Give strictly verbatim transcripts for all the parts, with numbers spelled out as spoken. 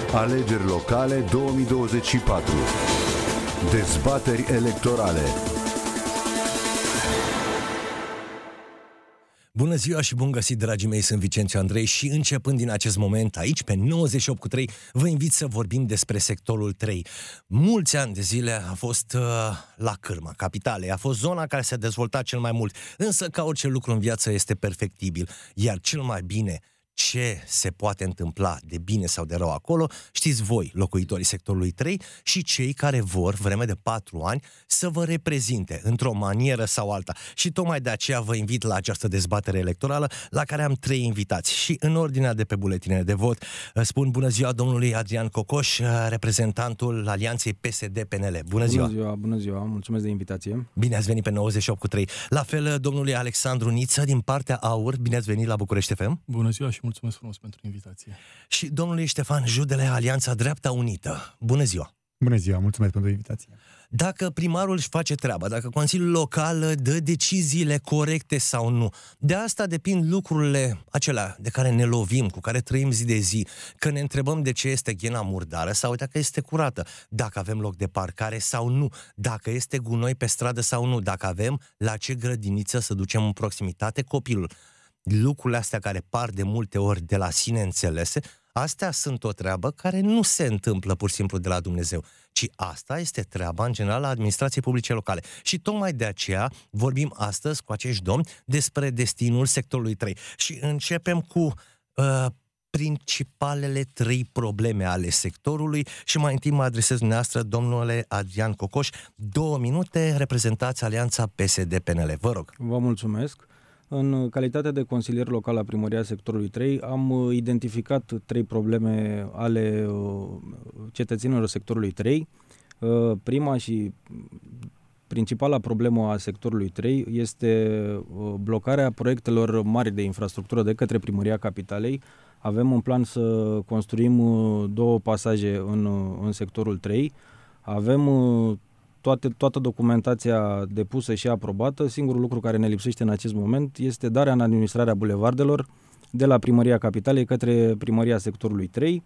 Alegeri locale două mii douăzeci și patru. Dezbateri electorale. Bună ziua și bun găsit, dragii mei, sunt Vicențiu Andrei și începând din acest moment aici, pe nouăzeci și opt cu trei, vă invit să vorbim despre sectorul trei. Mulți ani de zile a fost uh, la cârma capitalei, a fost zona care s-a dezvoltat cel mai mult, însă ca orice lucru în viață este perfectibil, iar cel mai bine ce se poate întâmpla de bine sau de rău acolo, știți voi, locuitorii sectorului trei și cei care vor, vreme de patru ani, să vă reprezinte într-o manieră sau alta. Și tocmai de aceea vă invit la această dezbatere electorală, la care am trei invitați. Și în ordinea de pe buletinele de vot, spun bună ziua domnului Adrian Cocoș, reprezentantul Alianței P S D P N L. Bună ziua! Bună ziua, bună ziua, mulțumesc de invitație. Bine ați venit pe nouăzeci și opt cu trei. La fel, domnului Alexandru Niță, din partea AUR, bine ați venit la București F M. Bună ziua și mulțumesc frumos pentru invitație. Și domnului Ștefan Judele, Alianța Dreapta Unită. Bună ziua! Bună ziua, mulțumesc pentru invitație. Dacă primarul își face treaba, dacă Consiliul Local dă deciziile corecte sau nu, de asta depind lucrurile acelea de care ne lovim, cu care trăim zi de zi, că ne întrebăm de ce este ghena murdară sau dacă este curată, dacă avem loc de parcare sau nu, dacă este gunoi pe stradă sau nu, dacă avem la ce grădiniță să ducem în proximitate copilul. Lucrurile astea care par de multe ori de la sine înțelese, astea sunt o treabă care nu se întâmplă pur și simplu de la Dumnezeu, ci asta este treaba în general a administrației publice locale. Și tocmai de aceea vorbim astăzi cu acești domni despre destinul sectorului trei. Și începem cu uh, principalele trei probleme ale sectorului și mai întâi mă adresez dumneavoastră, domnule Adrian Cocoș. Două minute, reprezentați Alianța P S D P N L. Vă rog. Vă mulțumesc. În calitate de consilier local la Primăria Sectorului trei, am identificat trei probleme ale cetățenilor sectorului trei. Prima și principala problemă a sectorului trei este blocarea proiectelor mari de infrastructură de către Primăria Capitalei. Avem în plan să construim două pasaje în, în sectorul trei. Avem Toate, toată documentația depusă și aprobată. Singurul lucru care ne lipsește în acest moment este darea în administrarea bulevardelor de la Primăria Capitalei către Primăria Sectorului trei.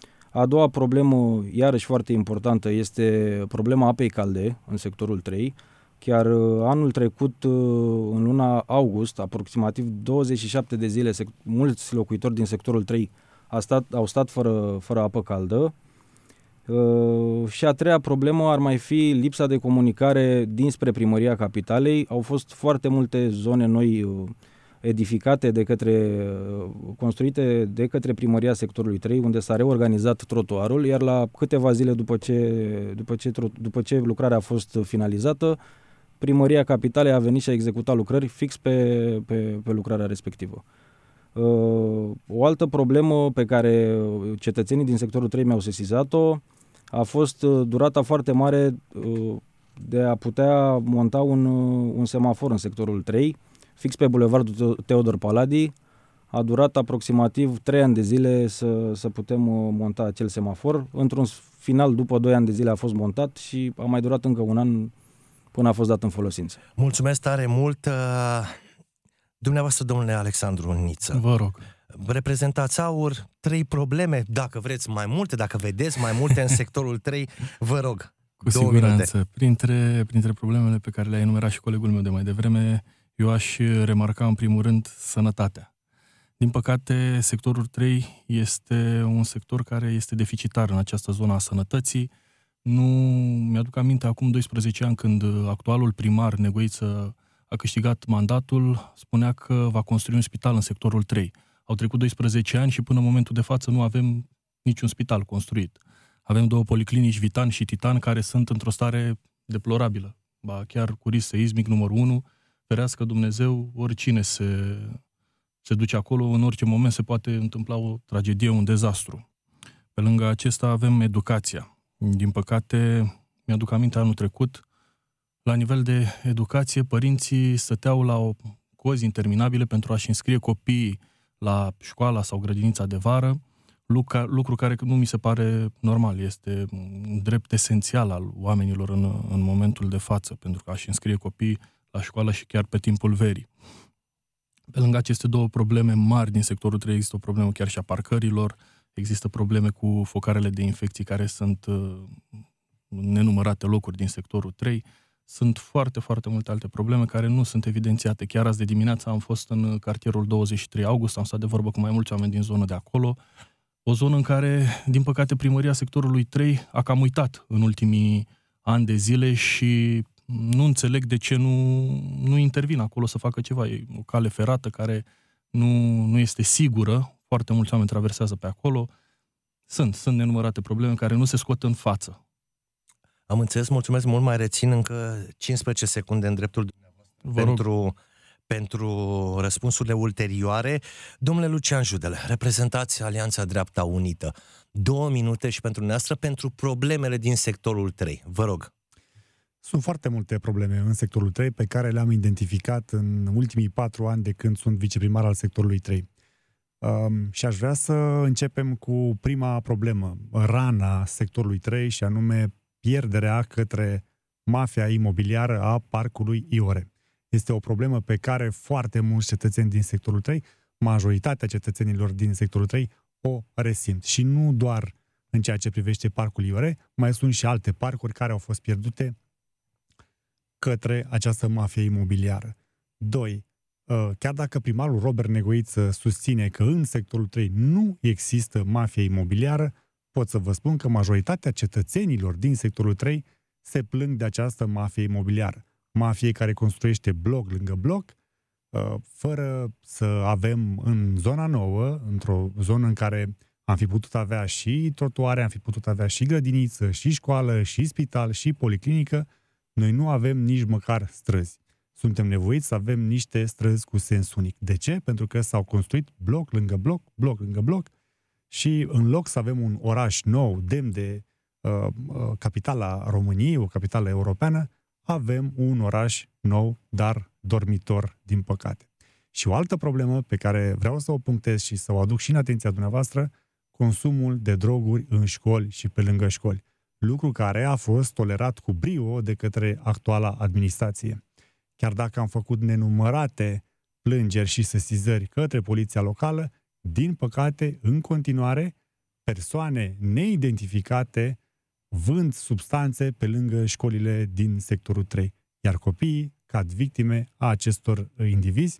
A doua problemă, iarăși foarte importantă, este problema apei calde în sectorul trei. Chiar anul trecut, în luna august, aproximativ douăzeci și șapte de zile, mulți locuitori din sectorul trei au stat, au stat fără, fără apă caldă. Uh, și a treia problemă ar mai fi lipsa de comunicare dinspre Primăria Capitalei. Au fost foarte multe zone noi uh, edificate de către, uh, construite de către Primăria Sectorului trei, unde s-a reorganizat trotuarul, iar la câteva zile după ce, după ce, după ce lucrarea a fost finalizată, Primăria Capitalei a venit și a executat lucrări fix pe, pe, pe lucrarea respectivă. Uh, o altă problemă pe care cetățenii din sectorul trei mi-au sesizat-o a fost durata foarte mare de a putea monta un, un semafor în sectorul trei, fix pe bulevardul Teodor Paladi. A durat aproximativ trei ani de zile să, să putem monta acel semafor. Într-un final, după doi ani de zile a fost montat și a mai durat încă un an până a fost dat în folosință. Mulțumesc tare mult! Dumneavoastră, domnule Alexandru Niță. Vă rog. Reprezentați AUR, trei probleme, dacă vreți mai multe, dacă vedeți mai multe în sectorul trei, vă rog. Cu siguranță. Printre, printre problemele pe care le-a enumerat și colegul meu de mai devreme, eu aș remarca în primul rând sănătatea. Din păcate, sectorul trei este un sector care este deficitar în această zonă a sănătății. Nu mi-aduc aminte acum doisprezece ani când actualul primar Negoiță a câștigat mandatul, spunea că va construi un spital în sectorul trei. Au trecut doisprezece ani și până în momentul de față nu avem niciun spital construit. Avem două policlinici, Vitan și Titan, care sunt într-o stare deplorabilă. Ba chiar cu risc seismic numărul unu, ferească Dumnezeu, oricine se, se duce acolo, în orice moment se poate întâmpla o tragedie, un dezastru. Pe lângă acesta avem educația. Din păcate, mi-aduc aminte anul trecut, la nivel de educație, părinții stăteau la o cozi interminabile pentru a-și înscrie copiii la școala sau grădinița de vară, lucru care nu mi se pare normal. Este un drept esențial al oamenilor în, în momentul de față, pentru că a-și înscrie copiii la școală și chiar pe timpul verii. Pe lângă aceste două probleme mari din sectorul trei, există o problemă chiar și a parcărilor, există probleme cu focarele de infecții care sunt uh, nenumărate locuri din sectorul trei. Sunt foarte, foarte multe alte probleme care nu sunt evidențiate. Chiar azi de dimineață am fost în cartierul douăzeci și trei august, am stat de vorbă cu mai mulți oameni din zonă de acolo. O zonă în care, din păcate, primăria sectorului trei a cam uitat în ultimii ani de zile și nu înțeleg de ce nu, nu intervin acolo să facă ceva. E o cale ferată care nu, nu este sigură. Foarte mulți oameni traversează pe acolo. Sunt, sunt nenumărate probleme care nu se scot în față. Am înțeles, mulțumesc mult, mai rețin încă cincisprezece secunde în dreptul dumneavoastră pentru, pentru răspunsurile ulterioare. Domnule Lucian Judel, reprezentați Alianța Dreapta Unită. Două minute și pentru dumneavoastră pentru problemele din sectorul trei. Vă rog. Sunt foarte multe probleme în sectorul trei pe care le-am identificat în ultimii patru ani de când sunt viceprimar al sectorului trei. Um, și aș vrea să începem cu prima problemă, rana sectorului trei, și anume pierderea către mafia imobiliară a parcului Iore. Este o problemă pe care foarte mulți cetățeni din sectorul trei, majoritatea cetățenilor din sectorul trei, o resimt. Și nu doar în ceea ce privește parcul Iore, mai sunt și alte parcuri care au fost pierdute către această mafie imobiliară. Doi. Chiar dacă primarul Robert Negoiță susține că în sectorul trei nu există mafie imobiliară, pot să vă spun că majoritatea cetățenilor din sectorul trei se plâng de această mafie imobiliară. Mafie care construiește bloc lângă bloc, fără să avem în zona nouă, într-o zonă în care am fi putut avea și trotuare, am fi putut avea și grădiniță, și școală, și spital, și policlinică, noi nu avem nici măcar străzi. Suntem nevoiți să avem niște străzi cu sens unic. De ce? Pentru că s-au construit bloc lângă bloc, bloc lângă bloc, și în loc să avem un oraș nou, demn de uh, uh, capitala României, o capitală europeană, avem un oraș nou, dar dormitor, din păcate. Și o altă problemă pe care vreau să o punctez și să o aduc și în atenția dumneavoastră, consumul de droguri în școli și pe lângă școli. Lucru care a fost tolerat cu brio de către actuala administrație. Chiar dacă am făcut nenumărate plângeri și sesizări către poliția locală, din păcate, în continuare, persoane neidentificate vând substanțe pe lângă școlile din sectorul trei, iar copiii cad victime a acestor indivizi,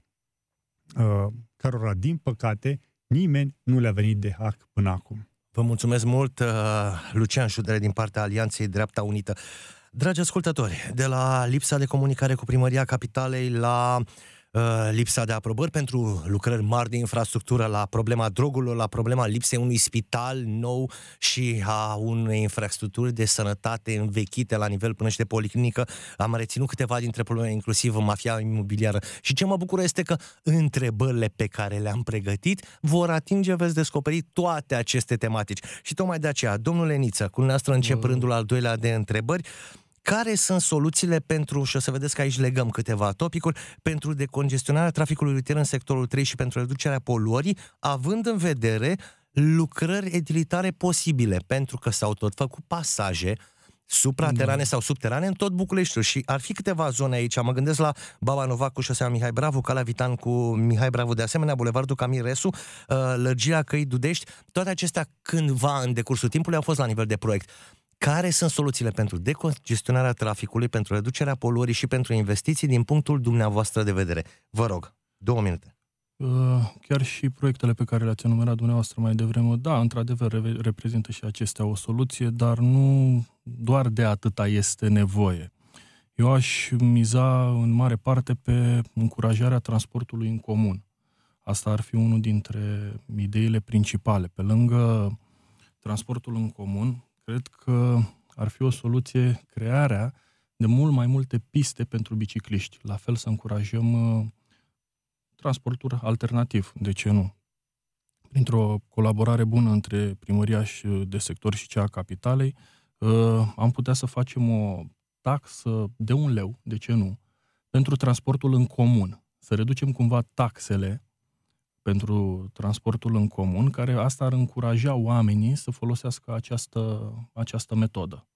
cărora, din păcate, nimeni nu le-a venit de hac până acum. Vă mulțumesc mult, Lucian Judele, din partea Alianței Dreapta Unită. Dragi ascultători, de la lipsa de comunicare cu Primăria Capitalei la uh, lipsa de aprobări pentru lucrări mari de infrastructură, la problema drogurilor, la problema lipsei unui spital nou și a unei infrastructuri de sănătate învechite la nivel până și de policlinică, am reținut câteva dintre probleme, inclusiv mafia imobiliară. Și ce mă bucură este că întrebările pe care le-am pregătit vor atinge, veți descoperi toate aceste tematici. Și tocmai de aceea, domnule Niță, cu dumneavoastră încep rândul al doilea de întrebări. Care sunt soluțiile pentru, și o să vedeți că aici legăm câteva topicuri, pentru decongestionarea traficului rutier în sectorul trei și pentru reducerea poluării, având în vedere lucrări edilitare posibile, pentru că s-au tot făcut pasaje supraterane sau subterane în tot Bucureștiul și ar fi câteva zone aici. Mă gândesc la Baba Novac cu șoseaua Mihai Bravu, Calea Vitan cu Mihai Bravu, de asemenea Bulevardul Camil Resu, lărgirea Căii Dudești, toate acestea cândva în decursul timpului au fost la nivel de proiect. Care sunt soluțiile pentru decongestionarea traficului, pentru reducerea poluării și pentru investiții din punctul dumneavoastră de vedere? Vă rog, două minute. Chiar și proiectele pe care le-ați enumerat dumneavoastră mai devreme, da, într-adevăr reprezintă și acestea o soluție, dar nu doar de atâta este nevoie. Eu aș miza în mare parte pe încurajarea transportului în comun. Asta ar fi unul dintre ideile principale. Pe lângă transportul în comun, cred că ar fi o soluție crearea de mult mai multe piste pentru bicicliști. La fel să încurajăm uh, transportul alternativ, de ce nu? Printr-o colaborare bună între primăria de sector și cea a capitalei, uh, am putea să facem o taxă de un leu, de ce nu, pentru transportul în comun. Să reducem cumva taxele pentru transportul în comun, care asta ar încuraja oamenii să folosească această, această metodă.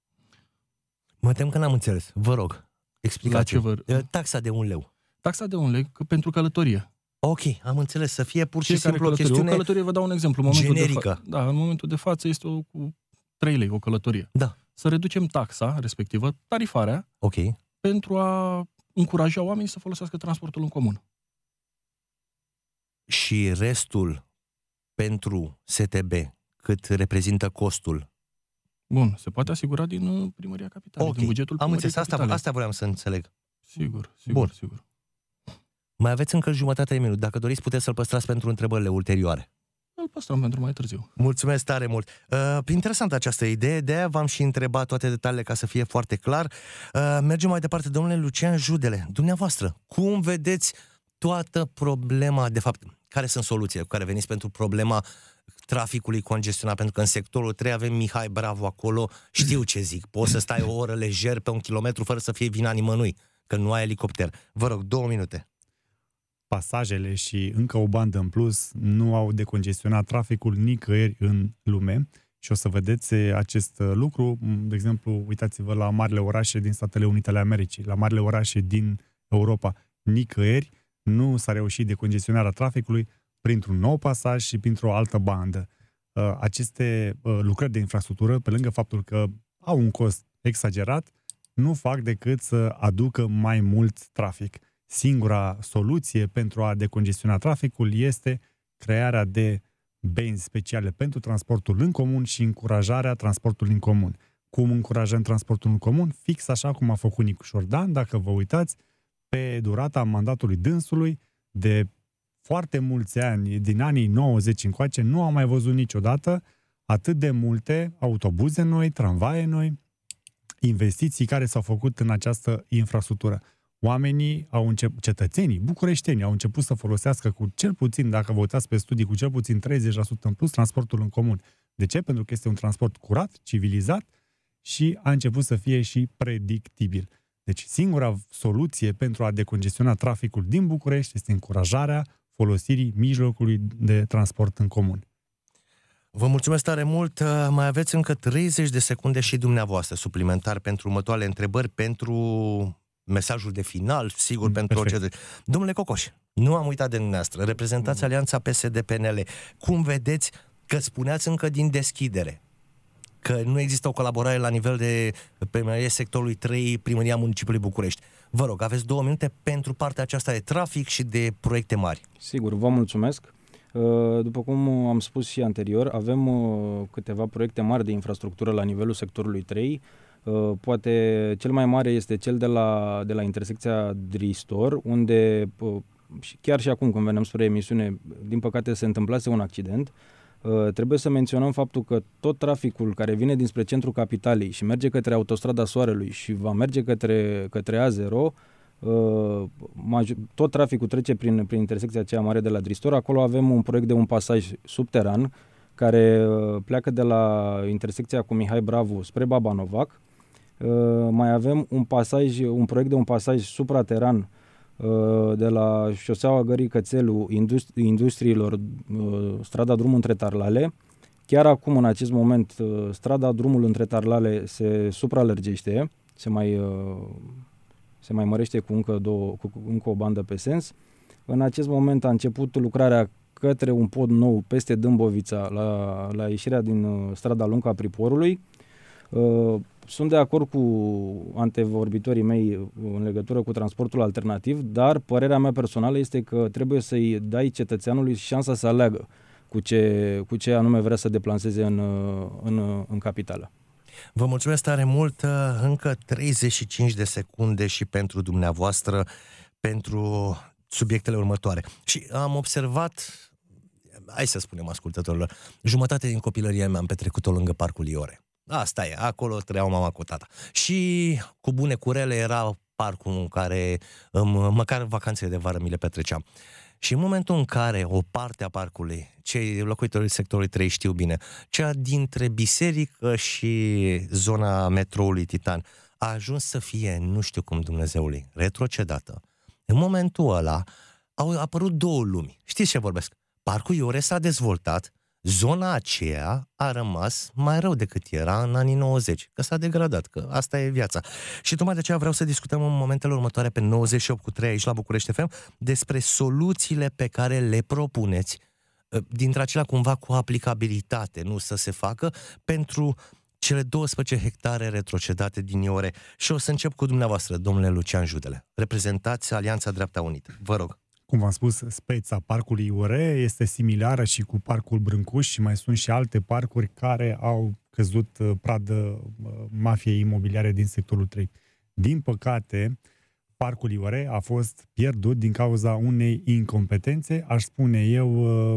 Mă tem că n-am înțeles. Vă rog, explicați. Vă... Taxa de un leu. Taxa de un leu pentru călătorie. Ok, am înțeles, să fie pur și Fiecare simplu o călătorie. chestiune O călătorie, vă dau un exemplu. În momentul generică. De fa- da, în momentul de față este o, cu trei lei o călătorie. Da. Să reducem taxa respectivă, tarifarea, Ok. pentru a încuraja oamenii să folosească transportul în comun. Și restul pentru S T B, cât reprezintă costul? Bun, se poate asigura din uh, Primăria Capitalei, Ok, din bugetul am Primăriei înțeles, asta, Capitalei. asta voiam să înțeleg. Sigur, sigur, Bun. sigur. Mai aveți încă jumătate de minut. Dacă doriți, puteți să-l păstrați pentru întrebările ulterioare. Îl păstrăm pentru mai târziu. Mulțumesc tare mult. Uh, interesantă această idee, de aia v-am și întrebat toate detaliile ca să fie foarte clar. Uh, mergem mai departe, domnule Lucian Judele. Dumneavoastră, cum vedeți toată problema, de fapt, care sunt soluțiile cu care veniți pentru problema traficului congestionat? Pentru că în sectorul trei avem Mihai Bravo acolo, știu ce zic, poți să stai o oră lejer pe un kilometru fără să fie vina nimănui, că nu ai elicopter. Vă rog, două minute. Pasajele și încă o bandă în plus nu au decongestionat traficul nicăieri în lume și o să vedeți acest lucru. De exemplu, uitați-vă la marile orașe din Statele Unite ale Americii, la marile orașe din Europa. Nicăieri nu s-a reușit decongestionarea traficului printr-un nou pasaj și printr-o altă bandă. Aceste lucrări de infrastructură, pe lângă faptul că au un cost exagerat, nu fac decât să aducă mai mult trafic. Singura soluție pentru a decongestiona traficul este crearea de benzi speciale pentru transportul în comun și încurajarea transportului în comun. Cum încurajăm transportul în comun? Fix așa cum a făcut Nicu Șordan, dacă vă uitați, pe durata mandatului dânsului, de foarte mulți ani, din anii nouăzeci încoace, nu am mai văzut niciodată atât de multe autobuze noi, tramvaie noi, investiții care s-au făcut în această infrastructură. Oamenii au început, cetățenii, bucureștenii, au început să folosească cu cel puțin, dacă vă uitați pe studii, cu cel puțin treizeci la sută în plus transportul în comun. De ce? Pentru că este un transport curat, civilizat și a început să fie și predictibil. Deci singura soluție pentru a decongestiona traficul din București este încurajarea folosirii mijlocului de transport în comun. Vă mulțumesc tare mult. Mai aveți încă treizeci de secunde și dumneavoastră suplimentar pentru următoarele întrebări, pentru mesajul de final, sigur, mm, pentru orice. Domnule Cocoș, nu am uitat de dumneavoastră. Reprezentați mm. Alianța P S D P N L. Cum vedeți că spuneați încă din deschidere că nu există o colaborare la nivel de primărie sectorului trei, Primăria Municipiului București? Vă rog, aveți două minute pentru partea aceasta de trafic și de proiecte mari. Sigur, vă mulțumesc. După cum am spus și anterior, avem câteva proiecte mari de infrastructură la nivelul sectorului trei. Poate cel mai mare este cel de la, de la intersecția Dristor, unde chiar și acum când veneam spre emisiune, din păcate se întâmplase un accident. Trebuie să menționăm faptul că tot traficul care vine dinspre centrul capitalei și merge către Autostrada Soarelui și va merge către, către A zero, tot traficul trece prin, prin intersecția aceea mare de la Dristor. Acolo avem un proiect de un pasaj subteran care pleacă de la intersecția cu Mihai Bravo spre Baba Novac. Mai avem un pasaj, un proiect de un pasaj suprateran de la șoseaua Gării Cățelu, industri- industriilor, strada drumul între Tarlale. Chiar acum, în acest moment, strada drumul între Tarlale se supralărgește, se mai, se mai mărește cu încă, două, cu încă o bandă pe sens. În acest moment a început lucrarea către un pod nou peste Dâmbovița, la, la ieșirea din strada lungă a Priporului. Sunt de acord cu antevorbitorii mei în legătură cu transportul alternativ, dar părerea mea personală este că trebuie să-i dai cetățeanului șansa să aleagă cu ce, cu ce anume vrea să deplaseze în, în, în capitală. Vă mulțumesc tare mult. Încă treizeci și cinci de secunde și pentru dumneavoastră, pentru subiectele următoare. Și am observat, hai să spunem ascultătorilor, jumătate din copilăria mea am petrecut-o lângă Parcul Iore. Asta e, acolo trăiau mama cu tata. Și cu bune curele era parcul în care măcar vacanțele de vară mi le petreceam. Și în momentul în care o parte a parcului, cei locuitorii sectorului trei știu bine, cea dintre biserică și zona metroului Titan, a ajuns să fie, nu știu cum Dumnezeului, retrocedată. În momentul ăla au apărut două lumi. Știți ce vorbesc? Parcul Iore s-a dezvoltat, zona aceea a rămas mai rău decât era în anii nouăzeci, că s-a degradat, că asta e viața. Și tocmai de aceea vreau să discutăm în momentele următoare pe nouăzeci și opt cu trei aici la București F M despre soluțiile pe care le propuneți, dintre acelea cumva cu aplicabilitate, nu să se facă, pentru cele douăsprezece hectare retrocedate din Iore. Și o să încep cu dumneavoastră, domnule Lucian Judele. Reprezentați Alianța Dreapta Unită. Vă rog. Cum v-am spus, speța parcului Iore este similară și cu parcul Brâncuș și mai sunt și alte parcuri care au căzut pradă mafiei imobiliare din sectorul trei. Din păcate, parcul Iore a fost pierdut din cauza unei incompetențe, aș spune eu,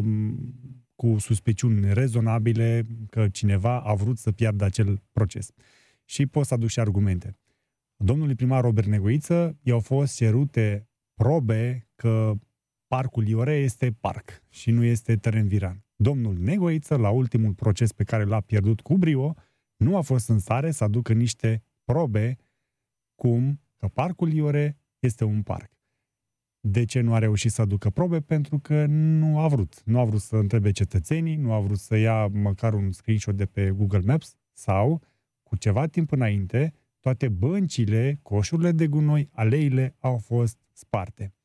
cu suspiciuni rezonabile că cineva a vrut să piardă acel proces. Și pot să aduc și argumente. Domnului primar Robert Negoiță i-au fost cerute probe că parcul Iore este parc și nu este teren viran. Domnul Negoiță, la ultimul proces pe care l-a pierdut cu brio, nu a fost în stare să aducă niște probe cum că parcul Iore este un parc. De ce nu a reușit să aducă probe? Pentru că nu a vrut. Nu a vrut să întrebe cetățenii, nu a vrut să ia măcar un screenshot de pe Google Maps sau, cu ceva timp înainte, toate băncile, coșurile de gunoi, aleile au fost sparte.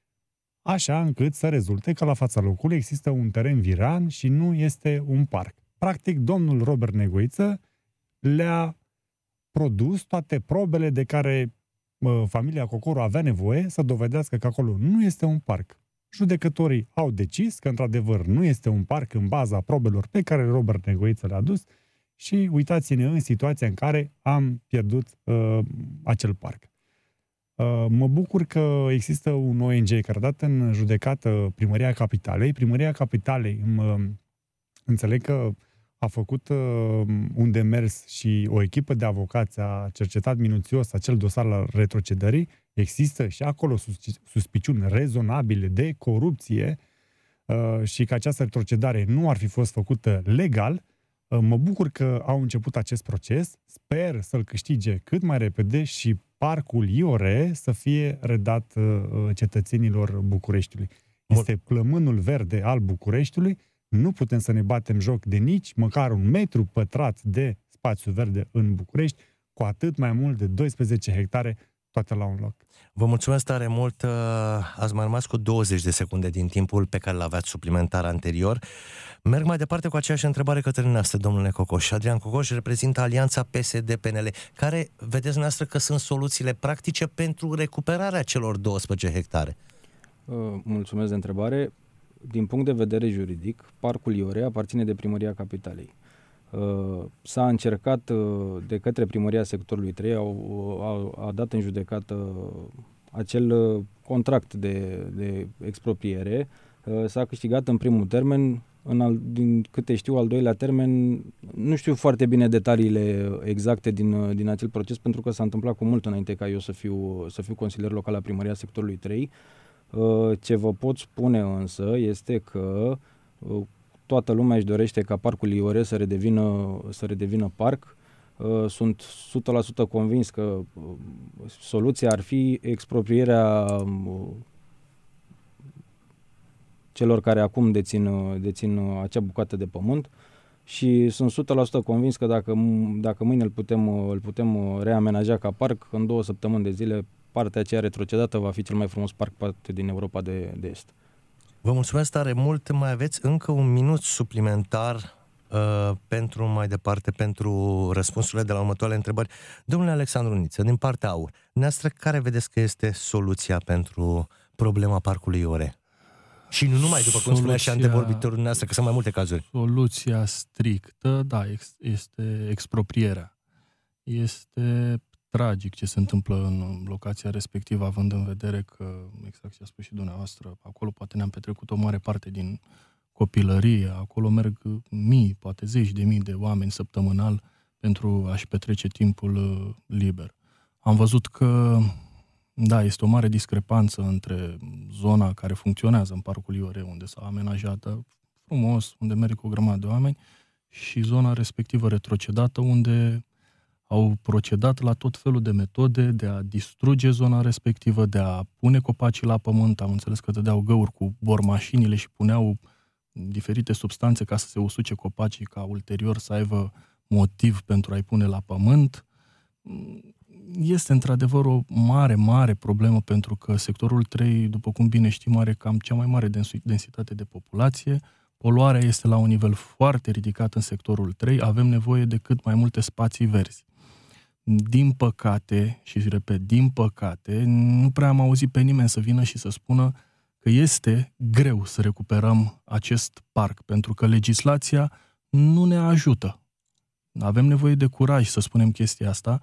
Așa încât să rezulte că la fața locului există un teren viran și nu este un parc. Practic, domnul Robert Negoiță le-a produs toate probele de care mă, familia Cocoru avea nevoie să dovedească că acolo nu este un parc. Judecătorii au decis că, într-adevăr, nu este un parc în baza probelor pe care Robert Negoiță le-a adus și uitați-ne în situația în care am pierdut uh, acel parc. Uh, mă bucur că există un O N G care a dat în judecată Primăria Capitalei. Primăria Capitalei, uh, înțeleg că a făcut uh, un demers și o echipă de avocați a cercetat minuțios acel dosar la retrocedării. Există și acolo sus- suspiciuni rezonabile de corupție uh, și că această retrocedare nu ar fi fost făcută legal. Uh, mă bucur că au început acest proces. Sper să-l câștige cât mai repede și parcul Iore să fie redat uh, cetățenilor Bucureștiului. Este plămânul verde al Bucureștiului. Nu putem să ne batem joc de nici măcar un metru pătrat de spațiu verde în București, cu atât mai mult de doisprezece hectare, toate la un loc. Vă mulțumesc tare mult. Ați mai rămas cu douăzeci de secunde din timpul pe care l-aveați suplimentar anterior. Merg mai departe cu aceeași întrebare către dumneavoastră, domnule Cocoș. Adrian Cocoș reprezintă Alianța P S D P N L. Care vedeți dumneavoastră că sunt soluțiile practice pentru recuperarea celor douăsprezece hectare? Mulțumesc de întrebare. Din punct de vedere juridic, parcul Iore aparține de Primăria Capitalei. S-a încercat de către Primăria Sectorului trei, au, a, a dat în judecată acel contract de, de expropriere, s-a câștigat în primul termen, în al, din câte știu, al doilea termen, nu știu foarte bine detaliile exacte din, din acel proces, pentru că s-a întâmplat cu mult înainte ca eu să fiu, să fiu consilier local la Primăria Sectorului trei. Ce vă pot spune însă este că toată lumea își dorește ca parcul Iore să redevină, să redevină parc. Sunt o sută la sută convins că soluția ar fi exproprierea celor care acum dețin, dețin acea bucată de pământ și sunt o sută la sută convins că dacă, dacă mâine îl putem, îl putem reamenaja ca parc, în două săptămâni de zile partea aceea retrocedată va fi cel mai frumos parc parte din Europa de, de Est. Vă mulțumesc tare mult. Mai aveți încă un minut suplimentar uh, pentru mai departe, pentru răspunsurile de la următoarele întrebări. Domnule Alexandru Niță, din partea AUR, dumneavoastră care vedeți că este soluția pentru problema parcului Iore? Și nu numai, după cum spunea și antevorbitorul dumneavoastră, că sunt mai multe cazuri. Soluția strictă, da, este exproprierea. Este tragic ce se întâmplă în locația respectivă, având în vedere că, exact ce a spus și dumneavoastră, acolo poate ne-am petrecut o mare parte din copilărie, acolo merg mii, poate zeci de mii de oameni săptămânal pentru a-și petrece timpul liber. Am văzut că, da, este o mare discrepanță între zona care funcționează în Parcul Iore, unde s-a amenajat frumos, unde merg o grămadă de oameni, și zona respectivă retrocedată, unde au procedat la tot felul de metode de a distruge zona respectivă, de a pune copacii la pământ. Am înțeles că dădeau găuri cu bormașinile și puneau diferite substanțe ca să se usuce copacii, ca ulterior să aibă motiv pentru a-i pune la pământ. Este într-adevăr o mare, mare problemă, pentru că sectorul trei, după cum bine știm, are cam cea mai mare densitate de populație. Poluarea este la un nivel foarte ridicat în sectorul trei, avem nevoie de cât mai multe spații verzi. Din păcate, și repet, din păcate, nu prea am auzit pe nimeni să vină și să spună că este greu să recuperăm acest parc, pentru că legislația nu ne ajută. Avem nevoie de curaj să spunem chestia asta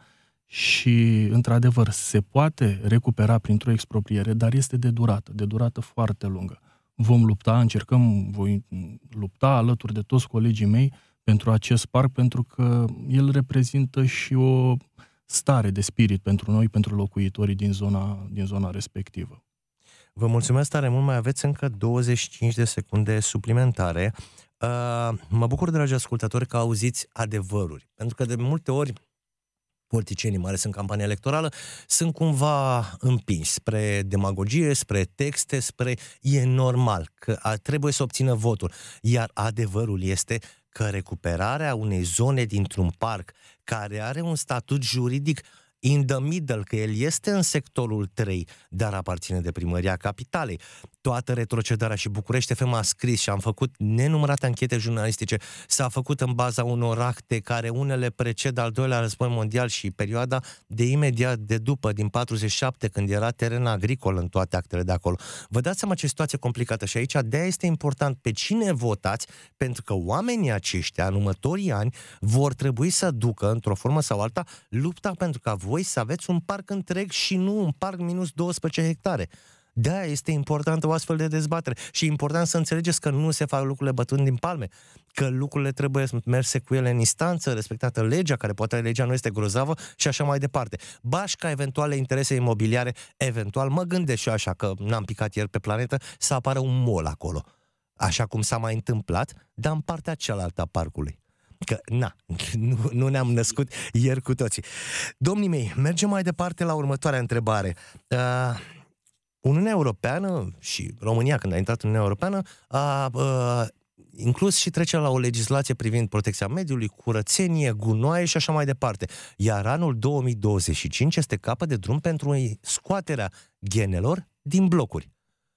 și, într-adevăr, se poate recupera printr-o expropriere, dar este de durată, de durată foarte lungă. Vom lupta, încercăm, voi lupta alături de toți colegii mei pentru acest parc, pentru că el reprezintă și o stare de spirit pentru noi, pentru locuitorii din zona, din zona respectivă. Vă mulțumesc tare mult, mai aveți încă douăzeci și cinci de secunde suplimentare. Uh, mă bucur, dragi ascultători, că auziți adevăruri, pentru că de multe ori politicienii, mai ales în campania electorală, sunt cumva împinși spre demagogie, spre texte, spre e normal, că trebuie să obțină votul. Iar adevărul este că recuperarea unei zone dintr-un parc care are un statut juridic in the middle, că el este în sectorul trei, dar aparține de Primăria Capitalei. Toată retrocedarea, și București F M a scris și am făcut nenumărate anchete jurnalistice, s-a făcut în baza unor acte care unele preced al doilea război mondial și perioada de imediat de după, din patruzeci și șapte, când era teren agricol în toate actele de acolo. Vă dați seama ce situație complicată și aici de-aia este important pe cine votați, pentru că oamenii aceștia în următorii ani vor trebui să ducă, într-o formă sau alta, lupta pentru ca voi să aveți un parc întreg și nu un parc minus douăsprezece hectare. De-aia este importantă o astfel de dezbatere și e important să înțelegeți că nu se fac lucrurile bătând din palme, că lucrurile trebuie merse cu ele în instanță, respectată legea, care poate legea nu este grozavă și așa mai departe. Bașca eventuale interese imobiliare, eventual, mă gândesc și eu așa, că n-am picat ieri pe planetă, să apară un mall acolo, așa cum s-a mai întâmplat, dar în partea cealaltă a parcului. Că, na, nu, nu ne-am născut ieri cu toții. Domnii mei, mergem mai departe la următoarea întrebare. Uh, Uniunea Europeană și România, când a intrat în Uniunea Europeană, a uh, inclus și trecerea la o legislație privind protecția mediului, curățenie, gunoaie și așa mai departe. Iar anul două mii douăzeci și cinci este capăt de drum pentru scoaterea ghenelor din blocuri.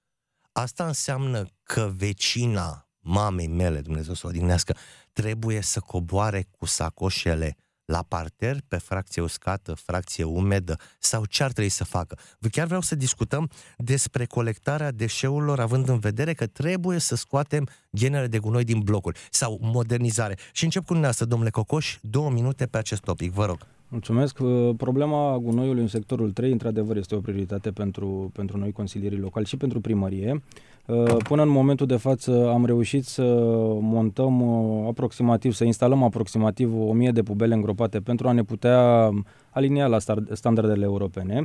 Asta înseamnă că vecina mamei mele, Dumnezeu să o odihnească, trebuie să coboare cu sacoșele la parter, pe fracție uscată, fracție umedă, sau ce ar trebui să facă? Chiar vreau să discutăm despre colectarea deșeurilor, având în vedere că trebuie să scoatem ghenele de gunoi din blocuri, sau modernizare. Și încep cu dumneavoastră, domnule Cocoș, două minute pe acest topic, vă rog. Mulțumesc. Problema gunoiului în sectorul trei, într-adevăr, este o prioritate pentru, pentru noi, consilierii locali, și pentru primărie. Până în momentul de față am reușit să montăm aproximativ, să instalăm aproximativ o mie de pubele îngropate pentru a ne putea alinia la standardele europene.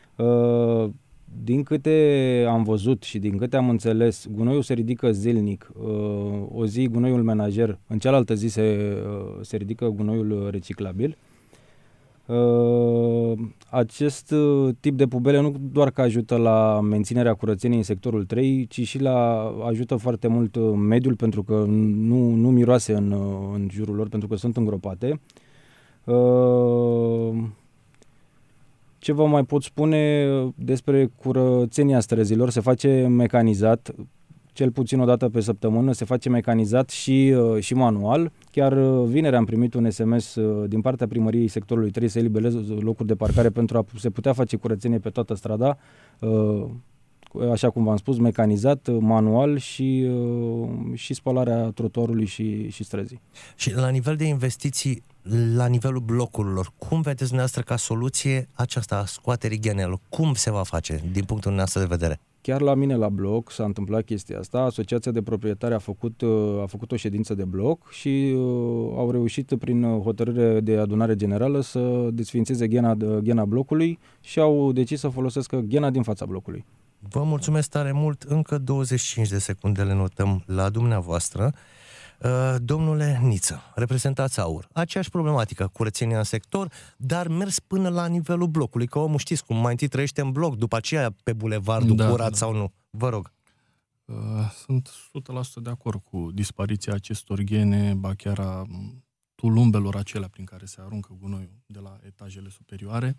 Din câte am văzut și din câte am înțeles, gunoiul se ridică zilnic. O zi gunoiul menajer, în cealaltă zi se, se ridică gunoiul reciclabil. Acest tip de pubele nu doar că ajută la menținerea curățeniei în sectorul trei, ci și la ajută foarte mult mediul, pentru că nu, nu miroase în, în jurul lor, pentru că sunt îngropate. Ce vă mai pot spune despre curățenia străzilor? Se face mecanizat, cel puțin o dată pe săptămână, se face mecanizat și, și manual. Chiar vineri am primit un S M S din partea primăriei sectorului trei să elibereze locuri de parcare pentru a se putea face curățenie pe toată strada, așa cum v-am spus, mecanizat, manual și, și spălarea trotuarului și, și străzii. Și la nivel de investiții, la nivelul blocurilor, cum vedeți dumneavoastră ca soluție aceasta, scoaterii ghenelor? Cum se va face din punctul dumneavoastră de vedere? Chiar la mine la bloc s-a întâmplat chestia asta. Asociația de proprietari a făcut, a făcut o ședință de bloc și uh, au reușit prin hotărâre de adunare generală să desființeze ghena, ghena blocului și au decis să folosească ghena din fața blocului. Vă mulțumesc tare mult. Încă douăzeci și cinci de secunde le notăm la dumneavoastră. Uh, domnule Niță, reprezentați AUR. Aceeași problematică, curățenia în sector, dar mers până la nivelul blocului, că omul știți cum, mai întâi trăiește în bloc, după aceea pe bulevardul da, curat da. sau nu. Vă rog. Sunt o sută la sută de acord cu dispariția acestor ghene, ba chiar a tulumbelor acelea prin care se aruncă gunoiul de la etajele superioare.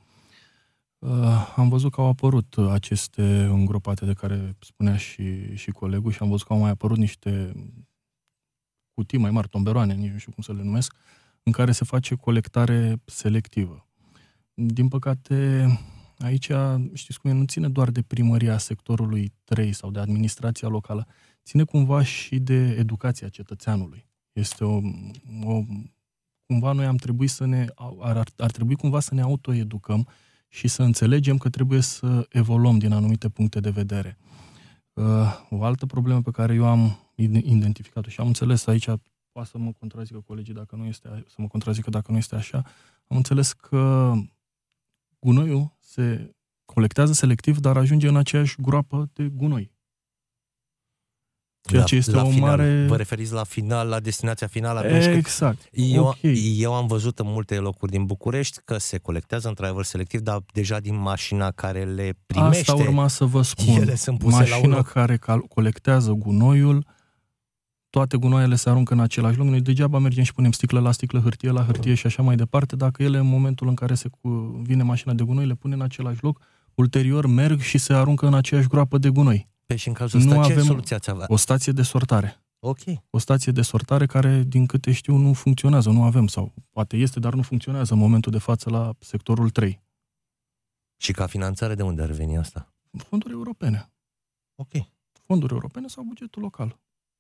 Am văzut că au apărut aceste îngropate de care spunea și, și colegul și am văzut că au mai apărut niște cutii mai mari, tomberoane, nici nu știu cum să le numesc, în care se face colectare selectivă. Din păcate, aici, știți cum e, nu ține doar de primăria sectorului trei sau de administrația locală, ține cumva și de educația cetățeanului. Este o, o cumva noi am trebuit să ne, ar, ar trebui cumva să ne autoeducăm și să înțelegem că trebuie să evoluăm din anumite puncte de vedere. O altă problemă pe care eu am identificat-o și am înțeles aici, poate să mă contrazică colegii dacă nu este, să mă contrazică dacă nu este așa, am înțeles că gunoiul se colectează selectiv, dar ajunge în aceeași groapă de gunoi. Ceea la, ce este la o final. mare... Vă referiți la final, la destinația finală? Atunci exact. Eu, okay. eu am văzut în multe locuri din București că se colectează într-adevăr selectiv, dar deja din mașina care le primește. Asta urma să vă spun. Ele sunt puse mașina la un loc. care colectează gunoiul, toate gunoaiele se aruncă în același loc. Noi degeaba mergem și punem sticlă la sticlă, hârtie la hârtie și așa mai departe, dacă ele în momentul în care se vine mașina de gunoi le pune în același loc, ulterior merg și se aruncă în aceeași groapă de gunoi. Pe și în cazul ăsta, nu ce avem soluție ați avea? O stație de sortare. Ok. O stație de sortare care, din câte știu, nu funcționează, nu avem, sau poate este, dar nu funcționează în momentul de față la sectorul trei. Și ca finanțare de unde ar veni asta? Fonduri europene. Ok. Fonduri europene sau bugetul local.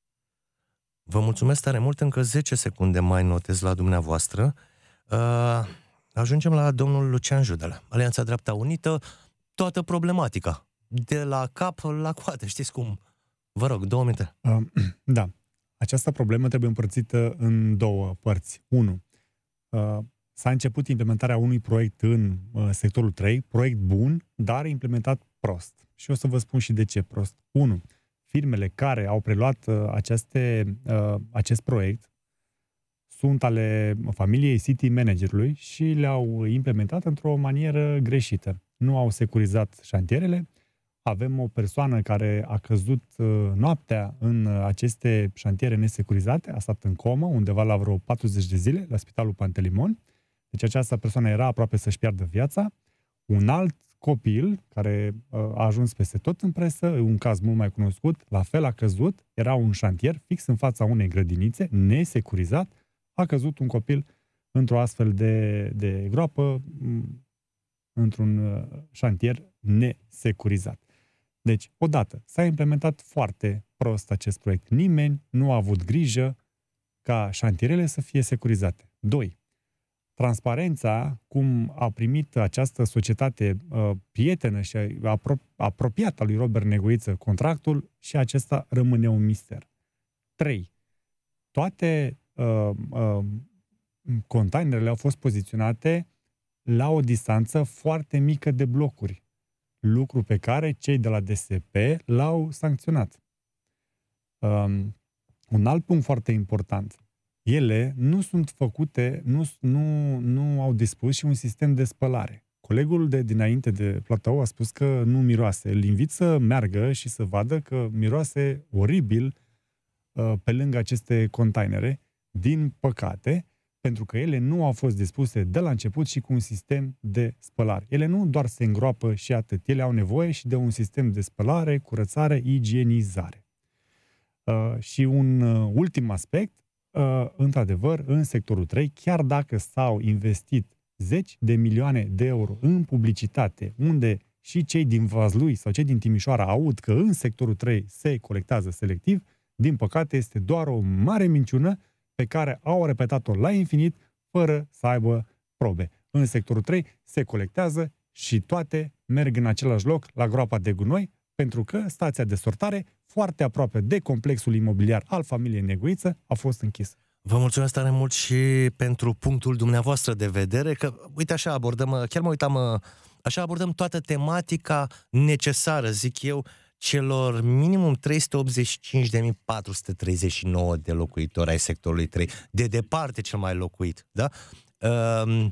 Vă mulțumesc tare mult, încă zece secunde mai notez la dumneavoastră. Uh, ajungem la domnul Lucian Judel, Alianța Dreapta Unită, toată problematica, de la cap la coadă, știți cum? Vă rog, două minute. Uh, da. Această problemă trebuie împărțită în două părți. Unu, uh, s-a început implementarea unui proiect în uh, sectorul trei, proiect bun, dar implementat prost. Și o să vă spun și de ce prost. Unu, firmele care au preluat uh, aceste, uh, acest proiect sunt ale familiei city managerului și le-au implementat într-o manieră greșită. Nu au securizat șantierele. Avem o persoană care a căzut uh, noaptea în uh, aceste șantiere nesecurizate, a stat în comă undeva la vreo patruzeci de zile la Spitalul Pantelimon. Deci această persoană era aproape să-și piardă viața. Un alt copil care uh, a ajuns peste tot în presă, un caz mult mai cunoscut, la fel a căzut, era un șantier fix în fața unei grădinițe, nesecurizat, a căzut un copil într-o astfel de, de groapă, într-un uh, șantier nesecurizat. Deci, odată, s-a implementat foarte prost acest proiect. Nimeni nu a avut grijă ca șantierele să fie securizate. Doi, transparența, cum a primit această societate uh, prietenă și apro- apropiată a lui Robert Negoiță contractul, și acesta rămâne un mister. Trei, toate uh, uh, containerele au fost poziționate la o distanță foarte mică de blocuri, lucru pe care cei de la D S P l-au sancționat. Um, un alt punct foarte important, ele nu sunt făcute, nu, nu, nu au dispus și un sistem de spălare. Colegul de dinainte de platou a spus că nu miroase. Îl invit să meargă și să vadă că miroase oribil uh, pe lângă aceste containere, din păcate, pentru că ele nu au fost dispuse de la început și cu un sistem de spălare. Ele nu doar se îngroapă și atât, ele au nevoie și de un sistem de spălare, curățare, igienizare. Uh, și un uh, ultim aspect, uh, într-adevăr, în sectorul trei, chiar dacă s-au investit zeci de milioane de euro în publicitate, unde și cei din Vaslui sau cei din Timișoara aud că în sectorul trei se colectează selectiv, din păcate este doar o mare minciună pe care au repetat-o la infinit, fără să aibă probe. În sectorul trei se colectează și toate merg în același loc, la groapa de gunoi, pentru că stația de sortare, foarte aproape de complexul imobiliar al familiei Negoiță, a fost închisă. Vă mulțumesc tare mult și pentru punctul dumneavoastră de vedere, că, uite, așa abordăm, chiar mă uitam, așa abordăm toată tematica necesară, zic eu, celor minimum trei sute optzeci și cinci de mii patru sute treizeci și nouă de locuitori ai sectorului trei, de departe cel mai locuit, da? Uh,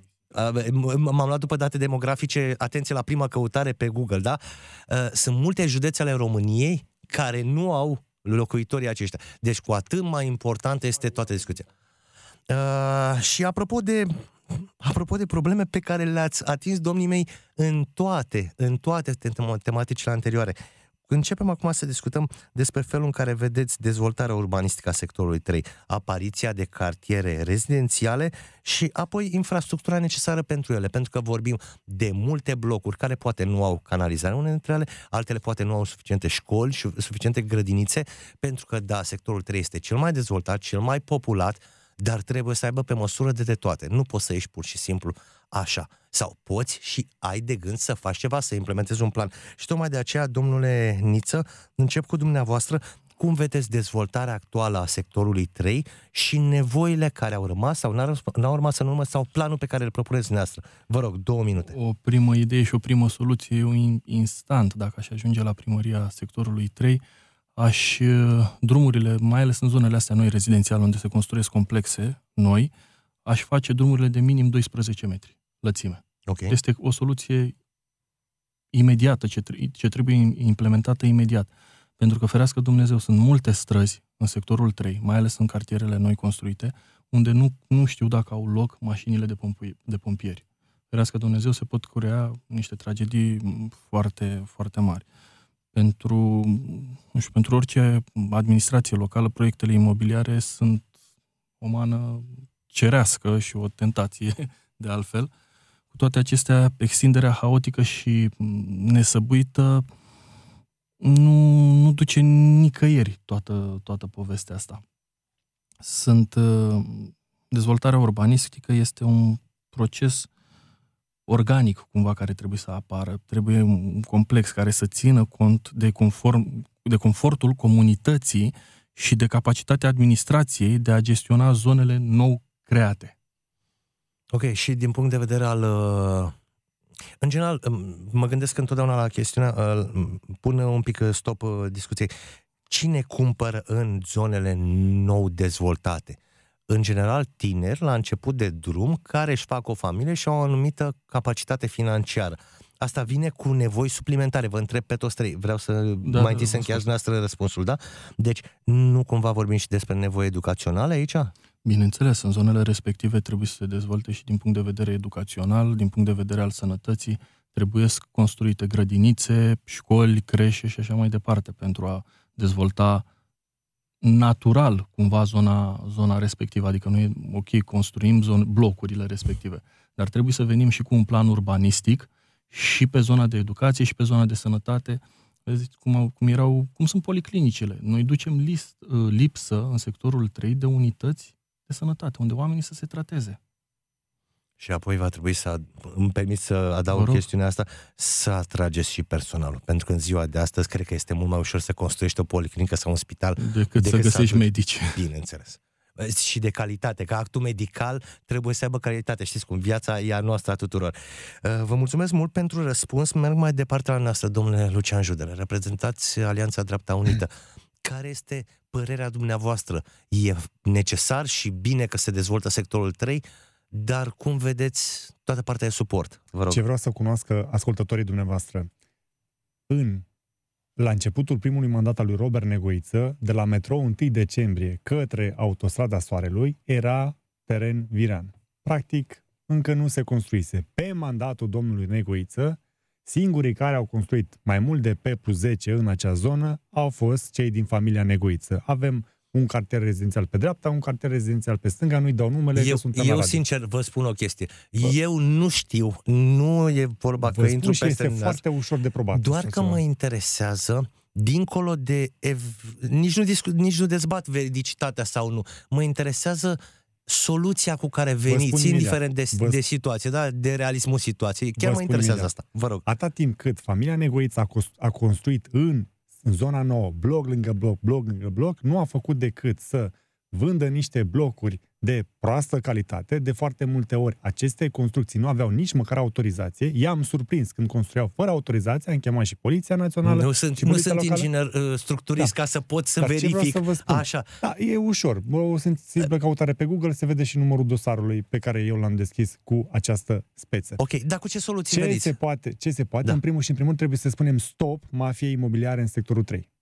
M-am luat după date demografice, atenție la prima căutare pe Google, da? Sunt multe județe ale României care nu au locuitorii aceștia. Deci cu atât mai importantă este toată discuția. Uh, și apropo de apropo de probleme pe care le-ați atins, domnii mei, în toate, în toate tematicile anterioare, începem acum să discutăm despre felul în care vedeți dezvoltarea urbanistică a sectorului trei, apariția de cartiere rezidențiale și apoi infrastructura necesară pentru ele, pentru că vorbim de multe blocuri care poate nu au canalizare, unele dintre ele, altele poate nu au suficiente școli și suficiente grădinițe, pentru că, da, sectorul trei este cel mai dezvoltat, cel mai populat, dar trebuie să aibă pe măsură de, de toate. Nu poți să ieși pur și simplu așa. Sau poți și ai de gând să faci ceva, să implementezi un plan. Și tocmai de aceea, domnule Niță, încep cu dumneavoastră. Cum vedeți dezvoltarea actuală a sectorului trei și nevoile care au rămas sau n-au rămas în urmă sau planul pe care îl propuneți dumneavoastră? Vă rog, două minute. O primă idee și o primă soluție e un instant. Dacă aș ajunge la primăria sectorului trei, aș, drumurile, mai ales în zonele astea noi rezidențiale, unde se construiesc complexe noi, aș face drumurile de minim doisprezece metri lățime. Okay. Este o soluție imediată, ce, ce trebuie implementată imediat. Pentru că, ferească Dumnezeu, sunt multe străzi în sectorul trei, mai ales în cartierele noi construite, unde nu, nu știu dacă au loc mașinile de, pompi, de pompieri. Ferească Dumnezeu, se pot crea niște tragedii foarte, foarte mari. Pentru, nu știu, pentru orice administrație locală, proiectele imobiliare sunt o mană cerească și o tentație, de altfel. Cu toate acestea, extinderea haotică și nesăbuită nu, nu duce nicăieri toată, toată povestea asta. Sunt, dezvoltarea urbanistică este un proces organic, cumva, care trebuie să apară. Trebuie un complex care să țină cont de, conform, de confortul comunității și de capacitatea administrației de a gestiona zonele nou create. Ok, și din punct de vedere al... În general, mă gândesc întotdeauna la chestiunea, pun un pic stop discuției. Cine cumpără în zonele nou dezvoltate? În general, tineri la început de drum care își fac o familie și au o anumită capacitate financiară. Asta vine cu nevoi suplimentare. Vă întreb pe toți trei. Vreau să da, mai întâi să încheiați dumneavoastră răspunsul, da? Deci, nu cumva vorbim și despre nevoi educaționale aici? Bineînțeles, în zonele respective trebuie să se dezvolte și din punct de vedere educațional, din punct de vedere al sănătății, trebuie construite grădinițe, școli, creșe și așa mai departe pentru a dezvolta natural, cumva, zona, zona respectivă. Adică nu e ok, construim zone, blocurile respective, dar trebuie să venim și cu un plan urbanistic și pe zona de educație și pe zona de sănătate, vezi cum, au, cum, erau, cum sunt policlinicile. Noi ducem list, lipsă în sectorul trei de unități de sănătate, unde oamenii să se trateze. Și apoi va trebui să, îmi permit să adaug chestiunea asta, să atrageți și personalul. Pentru că în ziua de astăzi cred că este mult mai ușor să construiești o policlinică sau un spital decât, decât să găsești să medici. Bineînțeles. Și de calitate, că actul medical trebuie să aibă calitate. Știți cum, viața e a noastră a tuturor. Vă mulțumesc mult pentru răspuns. Merg mai departe la noastră, domnule Lucian Judele. Reprezentați Alianța Dreapta Unită. Care este părerea dumneavoastră? E necesar și bine că se dezvoltă sectorul trei, dar cum vedeți toată partea de suport? Vă rog. Ce vreau să cunoască ascultătorii dumneavoastră? În, la începutul primului mandat al lui Robert Negoiță, de la metrou întâi decembrie către Autostrada Soarelui, era teren viran. Practic, încă nu se construise. Pe mandatul domnului Negoiță, singurii care au construit mai mult de P plus zece în acea zonă au fost cei din familia Negoiță. Avem un cartier rezidențial pe dreapta, un cartier rezidențial pe stânga, nu-i dau numele, eu, că suntem eu sincer, vă spun o chestie. Bă. Eu nu știu, nu e vorba vă că intru și peste... este foarte ușor de probat. Doar că mă interesează, dincolo de... Ev... Nici, nu discu... nici nu dezbat veridicitatea sau nu. Mă interesează soluția cu care veniți, indiferent de, vă... de situație, da? De realismul situației. Chiar vă mă interesează imediat. Asta. Vă rog. Atâta timp cât familia Negoiță a, cost... a construit în în zona nouă, bloc lângă bloc, bloc lângă bloc, nu a făcut decât să vândă niște blocuri de proastă calitate. De foarte multe ori aceste construcții nu aveau nici măcar autorizație. I-am surprins când construiau fără autorizație, am chemat și Poliția Națională. Nu sunt, nu sunt inginer uh, structurist, da, ca să pot să dar verific. Să Așa. Da, e ușor. O simplă căutare pe Google, se vede și numărul dosarului pe care eu l-am deschis cu această speță. Ok, dar cu ce soluții ce se poate? Ce se poate? Da. În primul și în primul trebuie să spunem stop mafiei imobiliare în sectorul trei.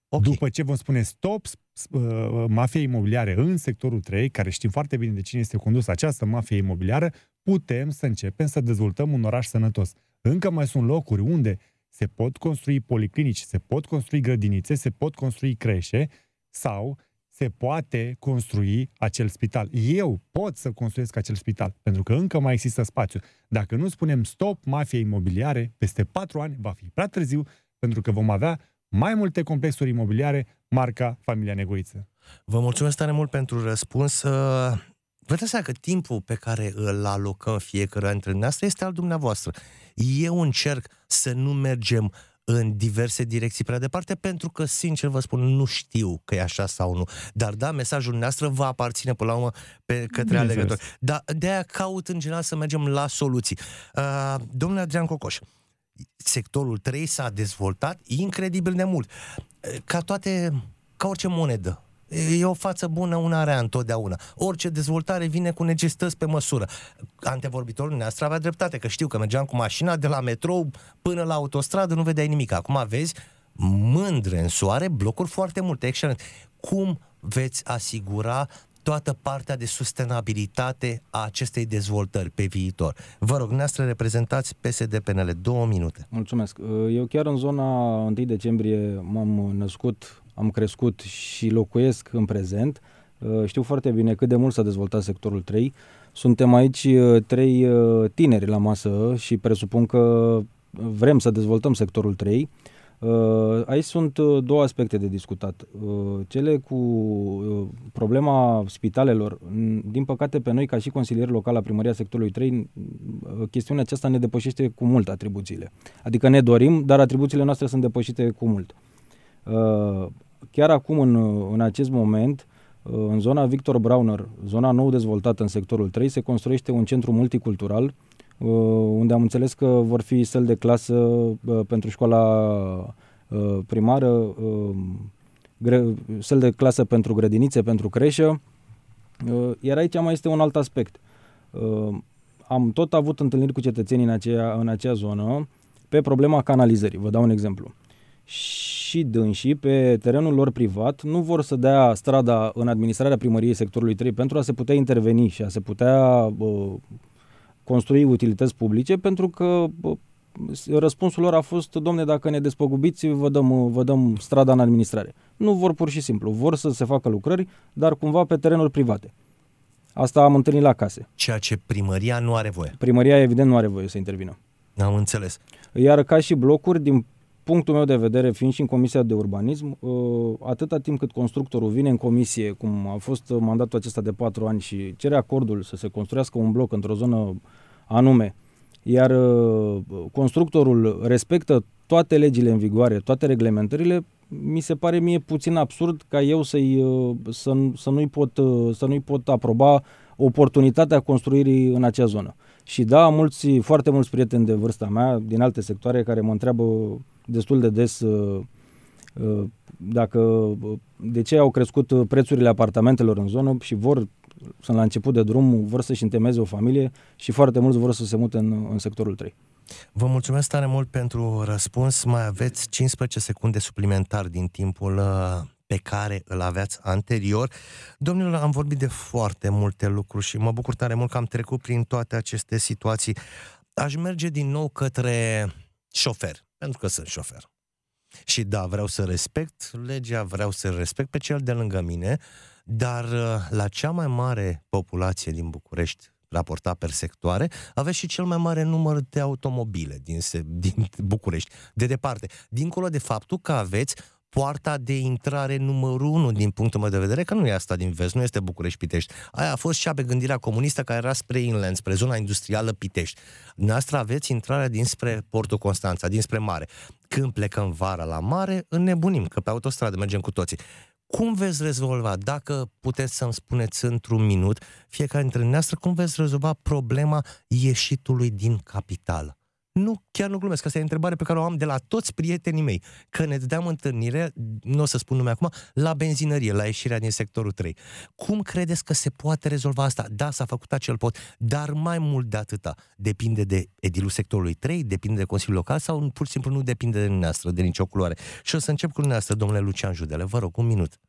Okay. După ce vom spune stop uh, mafiei imobiliare în sectorul trei, care știm foarte bine de cine este condusă această mafie imobiliară, putem să începem să dezvoltăm un oraș sănătos. Încă mai sunt locuri unde se pot construi policlinici, se pot construi grădinițe, se pot construi creșe sau se poate construi acel spital. Eu pot să construiesc acel spital, pentru că încă mai există spațiu. Dacă nu spunem stop mafiei imobiliare, peste patru ani va fi prea târziu, pentru că vom avea mai multe complexuri imobiliare, marca Familia Negoiță. Vă mulțumesc tare mult pentru răspuns. Vă dați seama că timpul pe care îl alocăm fiecare dintre noastre este al dumneavoastră. Eu încerc să nu mergem în diverse direcții prea departe, pentru că, sincer vă spun, nu știu că e așa sau nu. Dar da, mesajul noastră va aparține până la urmă pe către alegători. Dar de-aia caut în general să mergem la soluții. Uh, domnule Adrian Cocoș, sectorul trei s-a dezvoltat incredibil de mult. Ca toate, ca orice monedă. E o față bună, una rea întotdeauna. Orice dezvoltare vine cu necesități pe măsură. Antevorbitorul nostru avea dreptate, că știu că mergeam cu mașina de la metrou până la autostradă, nu vedeai nimic. Acum vezi mândre în soare, blocuri foarte multe, excelent. Cum veți asigura toată partea de sustenabilitate a acestei dezvoltări pe viitor? Vă rog, noastră reprezentați P S D P N L, două minute. Mulțumesc. Eu chiar în zona întâi decembrie m-am născut, am crescut și locuiesc în prezent. Știu foarte bine cât de mult s-a dezvoltat sectorul trei. Suntem aici trei tineri la masă și presupun că vrem să dezvoltăm sectorul trei. Aici sunt două aspecte de discutat. Cele cu problema spitalelor, din păcate pe noi ca și consilieri local la primăria sectorului trei, chestiunea aceasta ne depășește cu mult atribuțiile. Adică ne dorim, dar atribuțiile noastre sunt depășite cu mult. Chiar acum, în, în acest moment, în zona Victor Brauner, zona nou dezvoltată în sectorul trei, se construiește un centru multicultural, unde am înțeles că vor fi săli de clasă pentru școala primară, săli de clasă pentru grădinițe, pentru creșă, iar aici mai este un alt aspect. Am tot avut întâlniri cu cetățenii în aceea, în acea zonă pe problema canalizării. Vă dau un exemplu. Și dânsii, pe terenul lor privat, nu vor să dea strada în administrarea primăriei sectorului trei pentru a se putea interveni și a se putea uh, construi utilități publice, pentru că uh, răspunsul lor a fost: domne, dacă ne despăgubiți, vă dăm, uh, vă dăm strada în administrare. Nu vor pur și simplu, vor să se facă lucrări, dar cumva pe terenuri private. Asta am întâlnit la case. Ceea ce primăria nu are voie. Primăria, evident, nu are voie să intervină. Am înțeles. Iar ca și blocuri, din punctul meu de vedere, fiind și în Comisia de Urbanism, atâta timp cât constructorul vine în comisie, cum a fost mandatul acesta de patru ani, și cere acordul să se construiască un bloc într-o zonă anume, iar constructorul respectă toate legile în vigoare, toate reglementările, mi se pare mie puțin absurd ca eu să-i, să, să, nu-i pot, să nu-i pot aproba oportunitatea construirii în acea zonă. Și da, mulți, foarte mulți prieteni de vârsta mea, din alte sectoare, care mă întreabă destul de des uh, uh, dacă, de ce au crescut prețurile apartamentelor în zonă și vor, sunt la început de drum, vor să-și întemeieze o familie și foarte mulți vor să se mute în, în sectorul trei. Vă mulțumesc tare mult pentru răspuns. Mai aveți cincisprezece secunde suplimentar din timpul uh, pe care îl aveați anterior. Domnilor, am vorbit de foarte multe lucruri și mă bucur tare mult că am trecut prin toate aceste situații. Aș merge din nou către șofer, pentru că sunt șofer. Și da, vreau să respect legea, vreau să respect pe cel de lângă mine, dar la cea mai mare populație din București, raportat per sectoare, aveți și cel mai mare număr de automobile din, din București, de departe. Dincolo de faptul că aveți poarta de intrare numărul unu din punctul meu de vedere, că nu e asta din vest, nu este București-Pitești. Aia a fost cea pe gândirea comunistă care era spre inland, spre zona industrială Pitești. Noastră aveți intrarea dinspre Portul Constanța, dinspre mare. Când plecăm vara la mare, înnebunim, că pe autostradă mergem cu toții. Cum veți rezolva, dacă puteți să-mi spuneți într-un minut, fiecare dintre noastre, cum veți rezolva problema ieșitului din capitală? Nu, chiar nu glumesc, asta e o întrebare pe care o am de la toți prietenii mei. Că ne dădeam întâlnire, nu o să spun nume acum, la benzinărie, la ieșirea din sectorul trei. Cum credeți că se poate rezolva asta? Da, s-a făcut acel pod, dar mai mult de atâta. Depinde de edilul sectorului trei, depinde de Consiliul Local sau pur și simplu nu depinde de dumneavoastră, de nicio culoare. Și o să încep cu dumneavoastră, domnule Lucian Judele. Vă rog, un minut.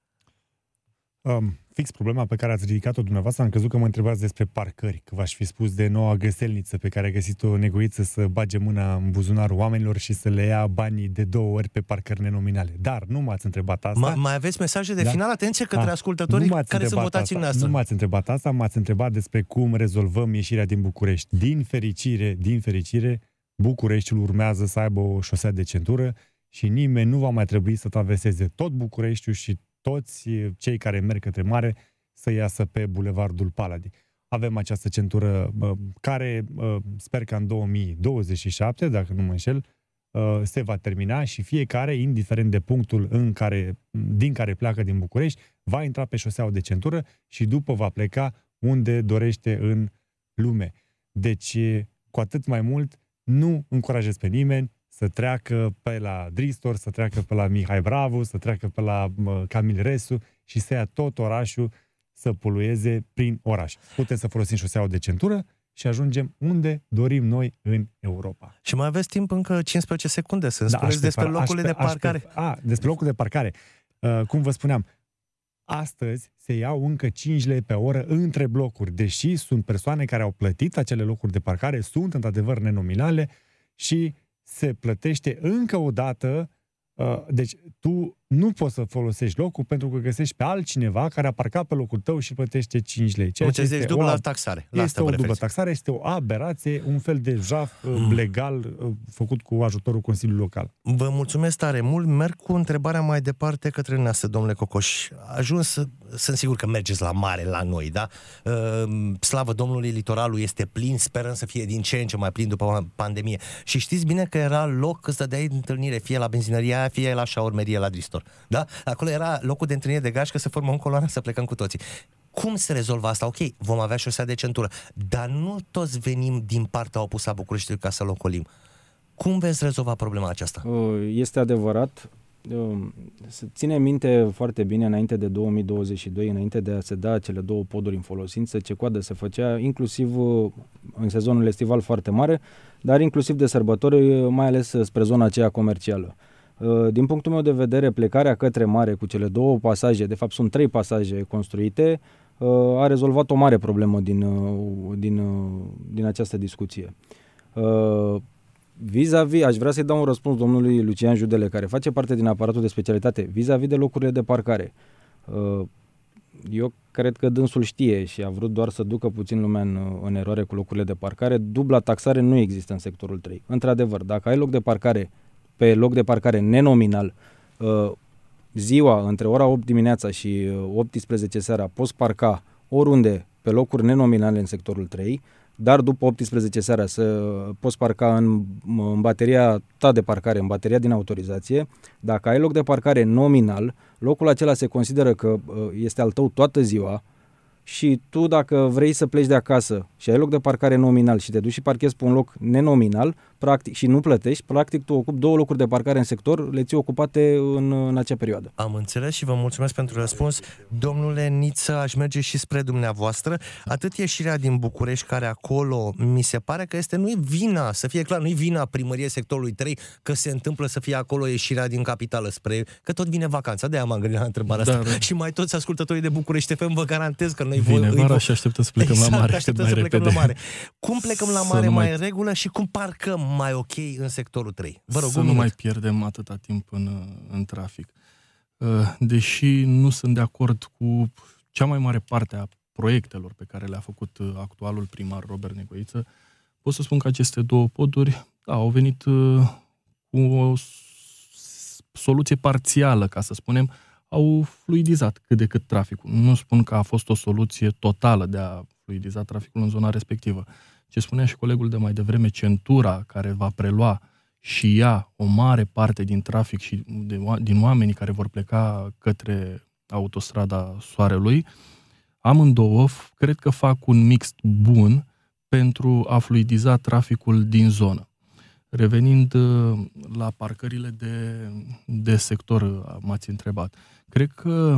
Um, fix problema pe care ați ridicat-o dumneavoastră, am crezut că mă întrebați despre parcări, că v-aș fi spus de noua găselniță pe care a găsit-o Negoiță să bage mâna în buzunarul oamenilor și să le ia banii de două ori pe parcări nenominale. Dar nu m-ați întrebat asta. Ma, mai aveți mesaje de da? final? Atenție către A, ascultătorii care sunt votați în noastră. Nu m-ați întrebat asta, m-ați întrebat despre cum rezolvăm ieșirea din București. Din fericire, din fericire, Bucureștiul urmează să aibă o șosea de centură și nimeni nu va mai trebui să traverseze tot Bucureștiul și toți cei care merg către mare să iasă pe Bulevardul Paladii. Avem această centură care sper că în două mii douăzeci și șapte, dacă nu mă înșel, se va termina și fiecare, indiferent de punctul în care, din care pleacă din București, va intra pe șoseaua de centură și după va pleca unde dorește în lume. Deci, cu atât mai mult, nu încurajez pe nimeni să treacă pe la Dristor, să treacă pe la Mihai Bravu, să treacă pe la Camil Resu și să ia tot orașul să polueze prin oraș. Putem să folosim șoseaua de centură și ajungem unde dorim noi în Europa. Și mai aveți timp încă cincisprezece secunde să-mi da, spuneți despre locurile de parcare. Aștept, a, despre locul de parcare. Uh, cum vă spuneam, astăzi se iau încă cinci lei pe oră între blocuri, deși sunt persoane care au plătit acele locuri de parcare, sunt într-adevăr nenominale și se plătește încă o dată. Uh, deci tu nu poți să folosești locul pentru că găsești pe altcineva care a parcat pe locul tău și plătește cinci lei. Ceea ce este dublă taxare. La este o dublă taxare, este o aberație, un fel de jaf uh, mm. legal uh, făcut cu ajutorul Consiliului Local. Vă mulțumesc tare mult. Merg cu întrebarea mai departe către noastră, domnule Cocoș. Ajuns, sunt sigur că mergeți la mare la noi, da? Uh, slavă Domnului, litoralul este plin, sperăm să fie din ce în ce mai plin după pandemie. Și știți bine că era loc că stădeai întâlnire, fie la benzinăria, fie la șaurmerie la Dristor. Da? Acolo era locul de întâlnire de gașcă, să formăm coloana, să plecăm cu toții. Cum se rezolvă asta? Ok, vom avea șosea de centură, dar nu toți venim din partea opusă a Bucureștiului ca să-l ocolim. Cum veți rezolva problema aceasta? Este adevărat. Se ține minte foarte bine înainte de două mii douăzeci și doi, înainte de a se da cele două poduri în folosință, ce coadă se făcea, inclusiv în sezonul estival foarte mare, dar inclusiv de sărbători, mai ales spre zona aceea comercială. Din punctul meu de vedere, plecarea către mare cu cele două pasaje, de fapt sunt trei pasaje construite, a rezolvat o mare problemă din, din, din această discuție. Vis-a-vis, aș vrea să-i dau un răspuns domnului Lucian Judele, care face parte din aparatul de specialitate, vis-a-vis de locurile de parcare. Eu cred că dânsul știe și a vrut doar să ducă puțin lumea în, în eroare cu locurile de parcare. Dubla taxare nu există în sectorul trei. Într-adevăr, dacă ai loc de parcare pe loc de parcare nenominal, ziua, între ora opt dimineața și optsprezece seara, poți parca oriunde pe locuri nenominale în sectorul trei, dar după optsprezece seara să poți parca în, în bateria ta de parcare, în bateria din autorizație. Dacă ai loc de parcare nominal, locul acela se consideră că este al tău toată ziua și tu, dacă vrei să pleci de acasă și ai loc de parcare nominal și te duci și parchezi pe un loc nenominal, practic, și nu plătești, practic tu ocupi două locuri de parcare în sector, le ții ocupate în, în acea perioadă. Am înțeles și vă mulțumesc pentru răspuns. Domnule Niță, aș merge și spre dumneavoastră. Atât ieșirea din București, care acolo mi se pare că este, nu-i vina, să fie clar, nu-i vina primăriei sectorului trei că se întâmplă să fie acolo ieșirea din capitală spre, că tot vine vacanța, de-aia m-am gândit la întrebarea da, asta. Da. Și mai toți ascultătorii de București F M vă garantez că noi vine vara și așteptăm să plecăm exact, la mare cât mai să repede. La mare. Cum plecăm la mare mai, mai în regulă și cum parcăm mai ok în sectorul trei? Vă rog, să nu mai pierdem atâta timp în, în trafic. Deși nu sunt de acord cu cea mai mare parte a proiectelor pe care le-a făcut actualul primar Robert Negoiță, pot să spun că aceste două poduri da, au venit cu o soluție parțială, ca să spunem, au fluidizat cât de cât traficul. Nu spun că a fost o soluție totală de a fluidiza traficul în zona respectivă. Ce spunea și colegul de mai devreme, centura care va prelua și ea o mare parte din trafic și de, din oamenii care vor pleca către autostrada Soarelui, amândouă cred că fac un mix bun pentru a fluidiza traficul din zonă. Revenind la parcările de, de sector, m-ați întrebat. Cred că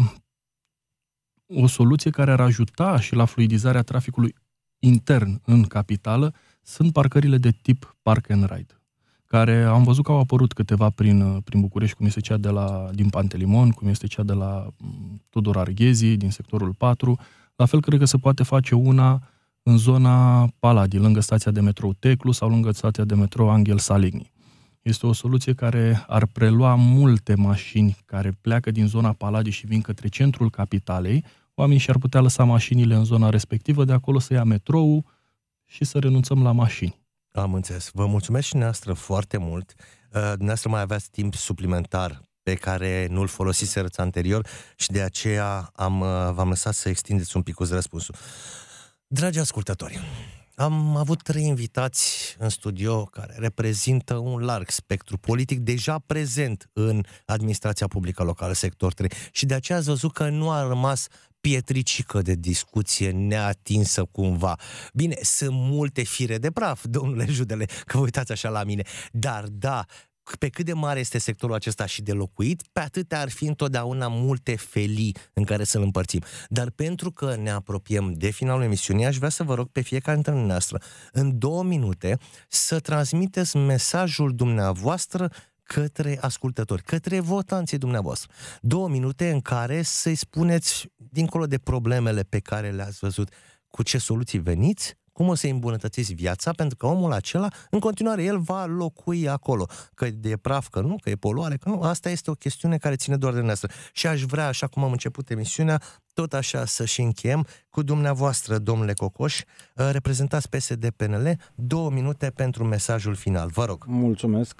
o soluție care ar ajuta și la fluidizarea traficului intern în capitală sunt parcările de tip park and ride, care am văzut că au apărut câteva prin, prin București, cum este cea de la, din Pantelimon, cum este cea de la Tudor Arghezi, din sectorul patru. La fel, cred că se poate face una în zona Paladii, lângă stația de metrou Teclu sau lângă stația de metrou Anghel Saligny. Este o soluție care ar prelua multe mașini care pleacă din zona Paladii și vin către centrul capitalei. Oamenii și-ar putea lăsa mașinile în zona respectivă, de acolo să ia metrou și să renunțăm la mașini. Am înțeles. Vă mulțumesc și dumneavoastră foarte mult. Dumneavoastră mai aveați timp suplimentar pe care nu-l folosiserăți anterior și de aceea am, v-am lăsat să extindeți un pic răspunsul. Dragi ascultători, am avut trei invitați în studio care reprezintă un larg spectru politic deja prezent în administrația publică locală, sector trei, și de aceea ați văzut că nu a rămas pietricică de discuție neatinsă cumva. Bine, sunt multe fire de praf, domnule Judele, că vă uitați așa la mine, dar da, pe cât de mare este sectorul acesta și de locuit, pe atât ar fi întotdeauna multe felii în care să-l împărțim. Dar pentru că ne apropiem de finalul emisiunii, aș vrea să vă rog pe fiecare dintre noastre, în două minute, să transmiteți mesajul dumneavoastră către ascultători, către votanții dumneavoastră. Două minute în care să-i spuneți, dincolo de problemele pe care le-ați văzut, cu ce soluții veniți, cum o să-i îmbunătățiți viața, pentru că omul acela, în continuare, el va locui acolo. Că e praf, că nu, că e poluare, că nu. Asta este o chestiune care ține doar de noastră. Și aș vrea, așa cum am început emisiunea, tot așa să și încheiem cu dumneavoastră, domnule Cocoș, reprezentați P S D P N L, două minute pentru mesajul final. Vă rog. Mulțumesc.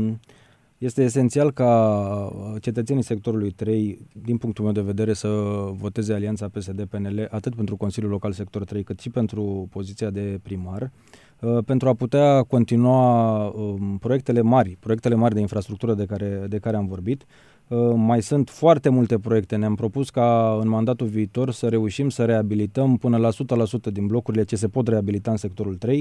Este esențial ca cetățenii sectorului trei, din punctul meu de vedere, să voteze alianța P S D P N L atât pentru Consiliul Local Sector trei, cât și pentru poziția de primar, pentru a putea continua proiectele mari, proiectele mari de infrastructură de care, de care am vorbit. Mai sunt foarte multe proiecte. Ne-am propus ca în mandatul viitor să reușim să reabilităm până la o sută la sută din blocurile ce se pot reabilita în sectorul trei,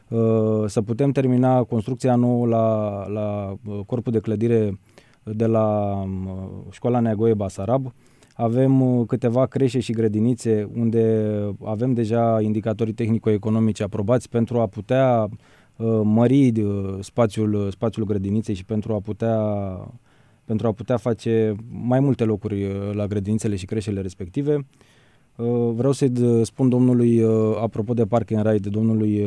să putem termina construcția nouă la, la corpul de clădire de la Școala Neagoe Basarab. Avem câteva creșe și grădinițe unde avem deja indicatorii tehnico-economici aprobați pentru a putea mări spațiul, spațiul grădiniței și pentru a putea pentru a putea face mai multe locuri la grădinițele și creșele respective. Vreau să-i spun domnului, apropo de Park and Ride, domnului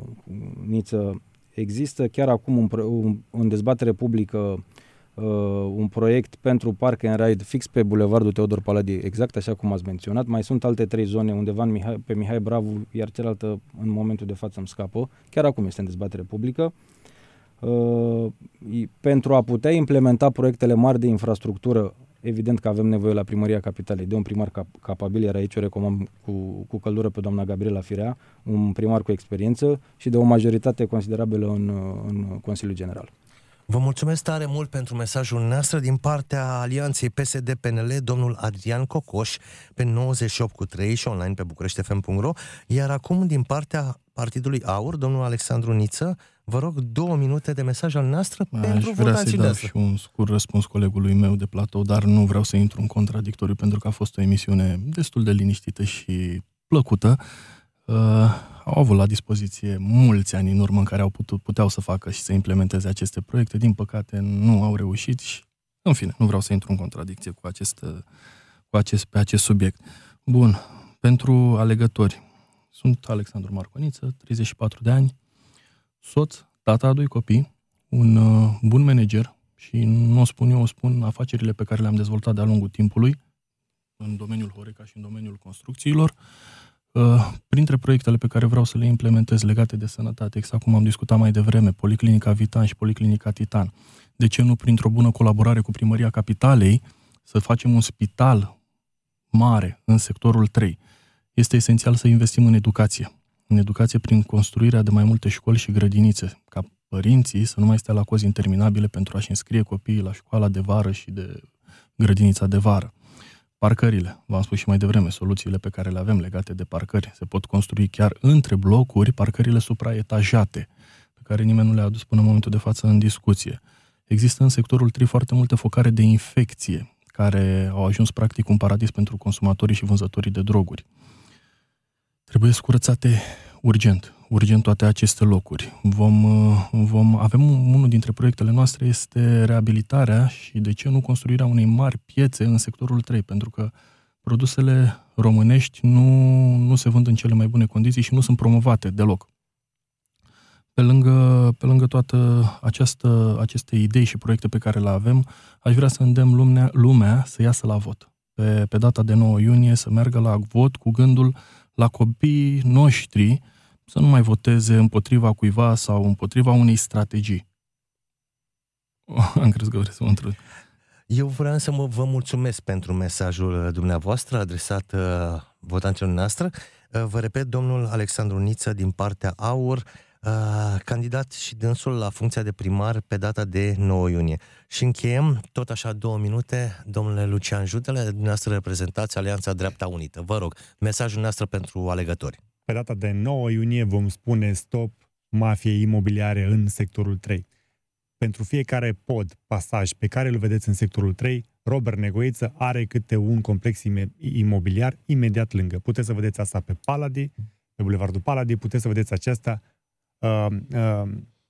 Niță, există chiar acum în dezbatere publică un proiect pentru Park and Ride fix pe Bulevardul Teodor Paladie, exact așa cum ați menționat. Mai sunt alte trei zone undeva în Mihai, pe Mihai Bravu, iar cealaltă în momentul de față îmi scapă. Chiar acum este în dezbatere publică. Uh, pentru a putea implementa proiectele mari de infrastructură, evident că avem nevoie la Primăria Capitalei de un primar cap- capabil, iar aici o recomand cu, cu căldură pe doamna Gabriela Firea, un primar cu experiență și de o majoritate considerabilă în, în Consiliul General. Vă mulțumesc tare mult pentru mesajul nostru din partea Alianței P S D P N L, domnul Adrian Cocoș, pe nouăzeci și opt cu trei și online pe bucurești f m punct r o, iar acum din partea Partidului Aur, domnul Alexandru Niță, vă rog două minute de mesaj al noastră pentru votanții noastre. Aș vrea să-i dau și un scurt răspuns colegului meu de platou, dar nu vreau să intru în contradictoriu pentru că a fost o emisiune destul de liniștită și plăcută. Uh, au avut la dispoziție mulți ani în urmă în care au putut, puteau să facă și să implementeze aceste proiecte. Din păcate nu au reușit și, în fine, nu vreau să intru în contradicție cu acest, cu acest, pe acest subiect. Bun, pentru alegători, sunt Alexandru Marconiță, treizeci și patru de ani, soț, tata a doi copii, un uh, bun manager și nu o spun eu, o spun afacerile pe care le-am dezvoltat de-a lungul timpului în domeniul Horeca și în domeniul construcțiilor. Uh, printre proiectele pe care vreau să le implementez legate de sănătate, exact cum am discutat mai devreme, Policlinica Vitan și Policlinica Titan. De ce nu printr-o bună colaborare cu Primăria Capitalei să facem un spital mare în sectorul trei? Este esențial să investim în educație. În educație prin construirea de mai multe școli și grădinițe, ca părinții să nu mai stea la cozi interminabile pentru a-și înscrie copiii la școala de vară și de grădinița de vară. Parcările, v-am spus și mai devreme, soluțiile pe care le avem legate de parcări. Se pot construi chiar între blocuri parcările supraetajate, care nimeni nu le-a adus până în momentul de față în discuție. Există în sectorul trei foarte multe focare de infecție, care au ajuns practic un paradis pentru consumatorii și vânzătorii de droguri. Trebuie curățate urgent, urgent toate aceste locuri. Vom, vom, avem unul dintre proiectele noastre este reabilitarea și de ce nu construirea unei mari piețe în sectorul trei, pentru că produsele românești nu, nu se vând în cele mai bune condiții și nu sunt promovate deloc. Pe lângă, pe lângă toată această, aceste idei și proiecte pe care le avem, aș vrea să îndemn lumea, lumea să iasă la vot. Pe, pe data de nouă iunie să meargă la vot cu gândul la copiii noștri, să nu mai voteze împotriva cuiva sau împotriva unei strategii. Am crezut că vreți să mă întreb. Eu vreau să mă, vă mulțumesc pentru mesajul dumneavoastră adresat uh, votanților noastre. Uh, vă repet, domnul Alexandru Niță din partea AUR, uh, candidat și dânsul la funcția de primar pe data de nouă iunie. Și încheiem, tot așa două minute, domnule Lucian Judele, dumneavoastră reprezentați Alianța Dreapta Unită. Vă rog, mesajul nostru pentru alegători. Pe data de nouă iunie vom spune stop mafiei imobiliare în sectorul trei. Pentru fiecare pod, pasaj pe care îl vedeți în sectorul trei, Robert Negoiță are câte un complex imobiliar imediat lângă. Puteți să vedeți asta pe Paladi, pe Bulevardul Paladi, puteți să vedeți aceasta uh, uh,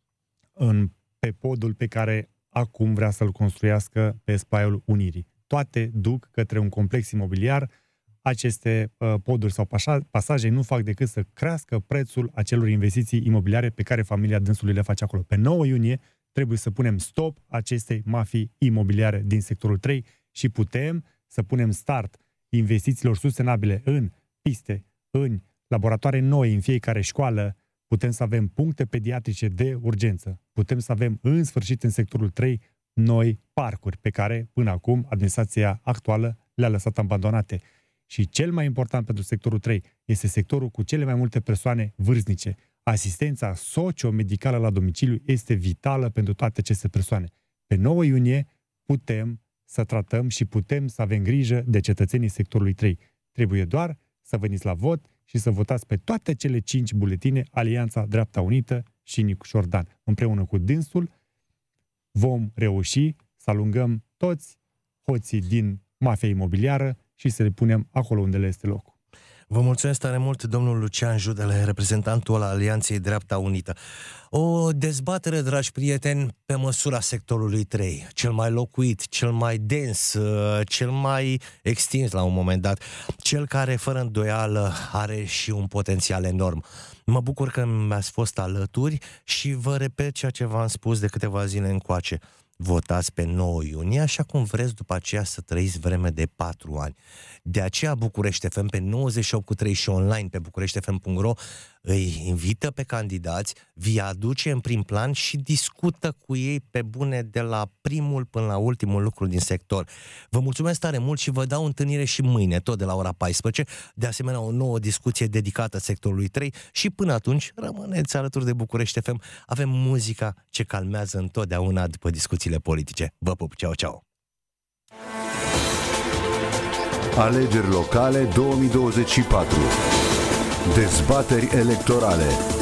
în, pe podul pe care acum vrea să-l construiască pe Spaiul Unirii. Toate duc către un complex imobiliar. Aceste uh, poduri sau pasaje nu fac decât să crească prețul acelor investiții imobiliare pe care familia dânsului le face acolo. Pe nouă iunie trebuie să punem stop acestei mafii imobiliare din sectorul trei și putem să punem start investițiilor sustenabile în piste, în laboratoare noi, în fiecare școală. Putem să avem puncte pediatrice de urgență. Putem să avem în sfârșit în sectorul trei noi parcuri pe care până acum administrația actuală le-a lăsat abandonate. Și cel mai important pentru sectorul trei este sectorul cu cele mai multe persoane vârstnice. Asistența socio-medicală la domiciliu este vitală pentru toate aceste persoane. Pe nouă iunie putem să tratăm și putem să avem grijă de cetățenii sectorului trei. Trebuie doar să veniți la vot și să votați pe toate cele cinci buletine Alianța Dreapta Unită și Nicușor Dan. Împreună cu dânsul vom reuși să alungăm toți hoții din mafia imobiliară și să le punem acolo unde le este locul. Vă mulțumesc tare mult, domnul Lucian Judele, reprezentantul al Alianței Dreapta Unită. O dezbatere, dragi prieteni, pe măsura sectorului trei, cel mai locuit, cel mai dens, cel mai extins la un moment dat, cel care, fără îndoială, are și un potențial enorm. Mă bucur că mi-ați fost alături și vă repet ceea ce v-am spus de câteva zile încoace. Votați pe nouă iunie, așa cum vreți după aceea să trăiți vreme de patru ani. De aceea București F M pe nouăzeci și opt cu trei și online pe bucurești f m punct r o îi invită pe candidați, vi aduce în prim plan și discută cu ei pe bune de la primul până la ultimul lucru din sector. Vă mulțumesc tare mult și vă dau întâlnire și mâine, tot de la ora paisprezece, de asemenea o nouă discuție dedicată sectorului trei și până atunci rămâneți alături de București F M. Avem muzica ce calmează întotdeauna după discuțiile politice. Vă pup, ceau, ceau! Alegeri locale două mii douăzeci și patru. Dezbateri electorale.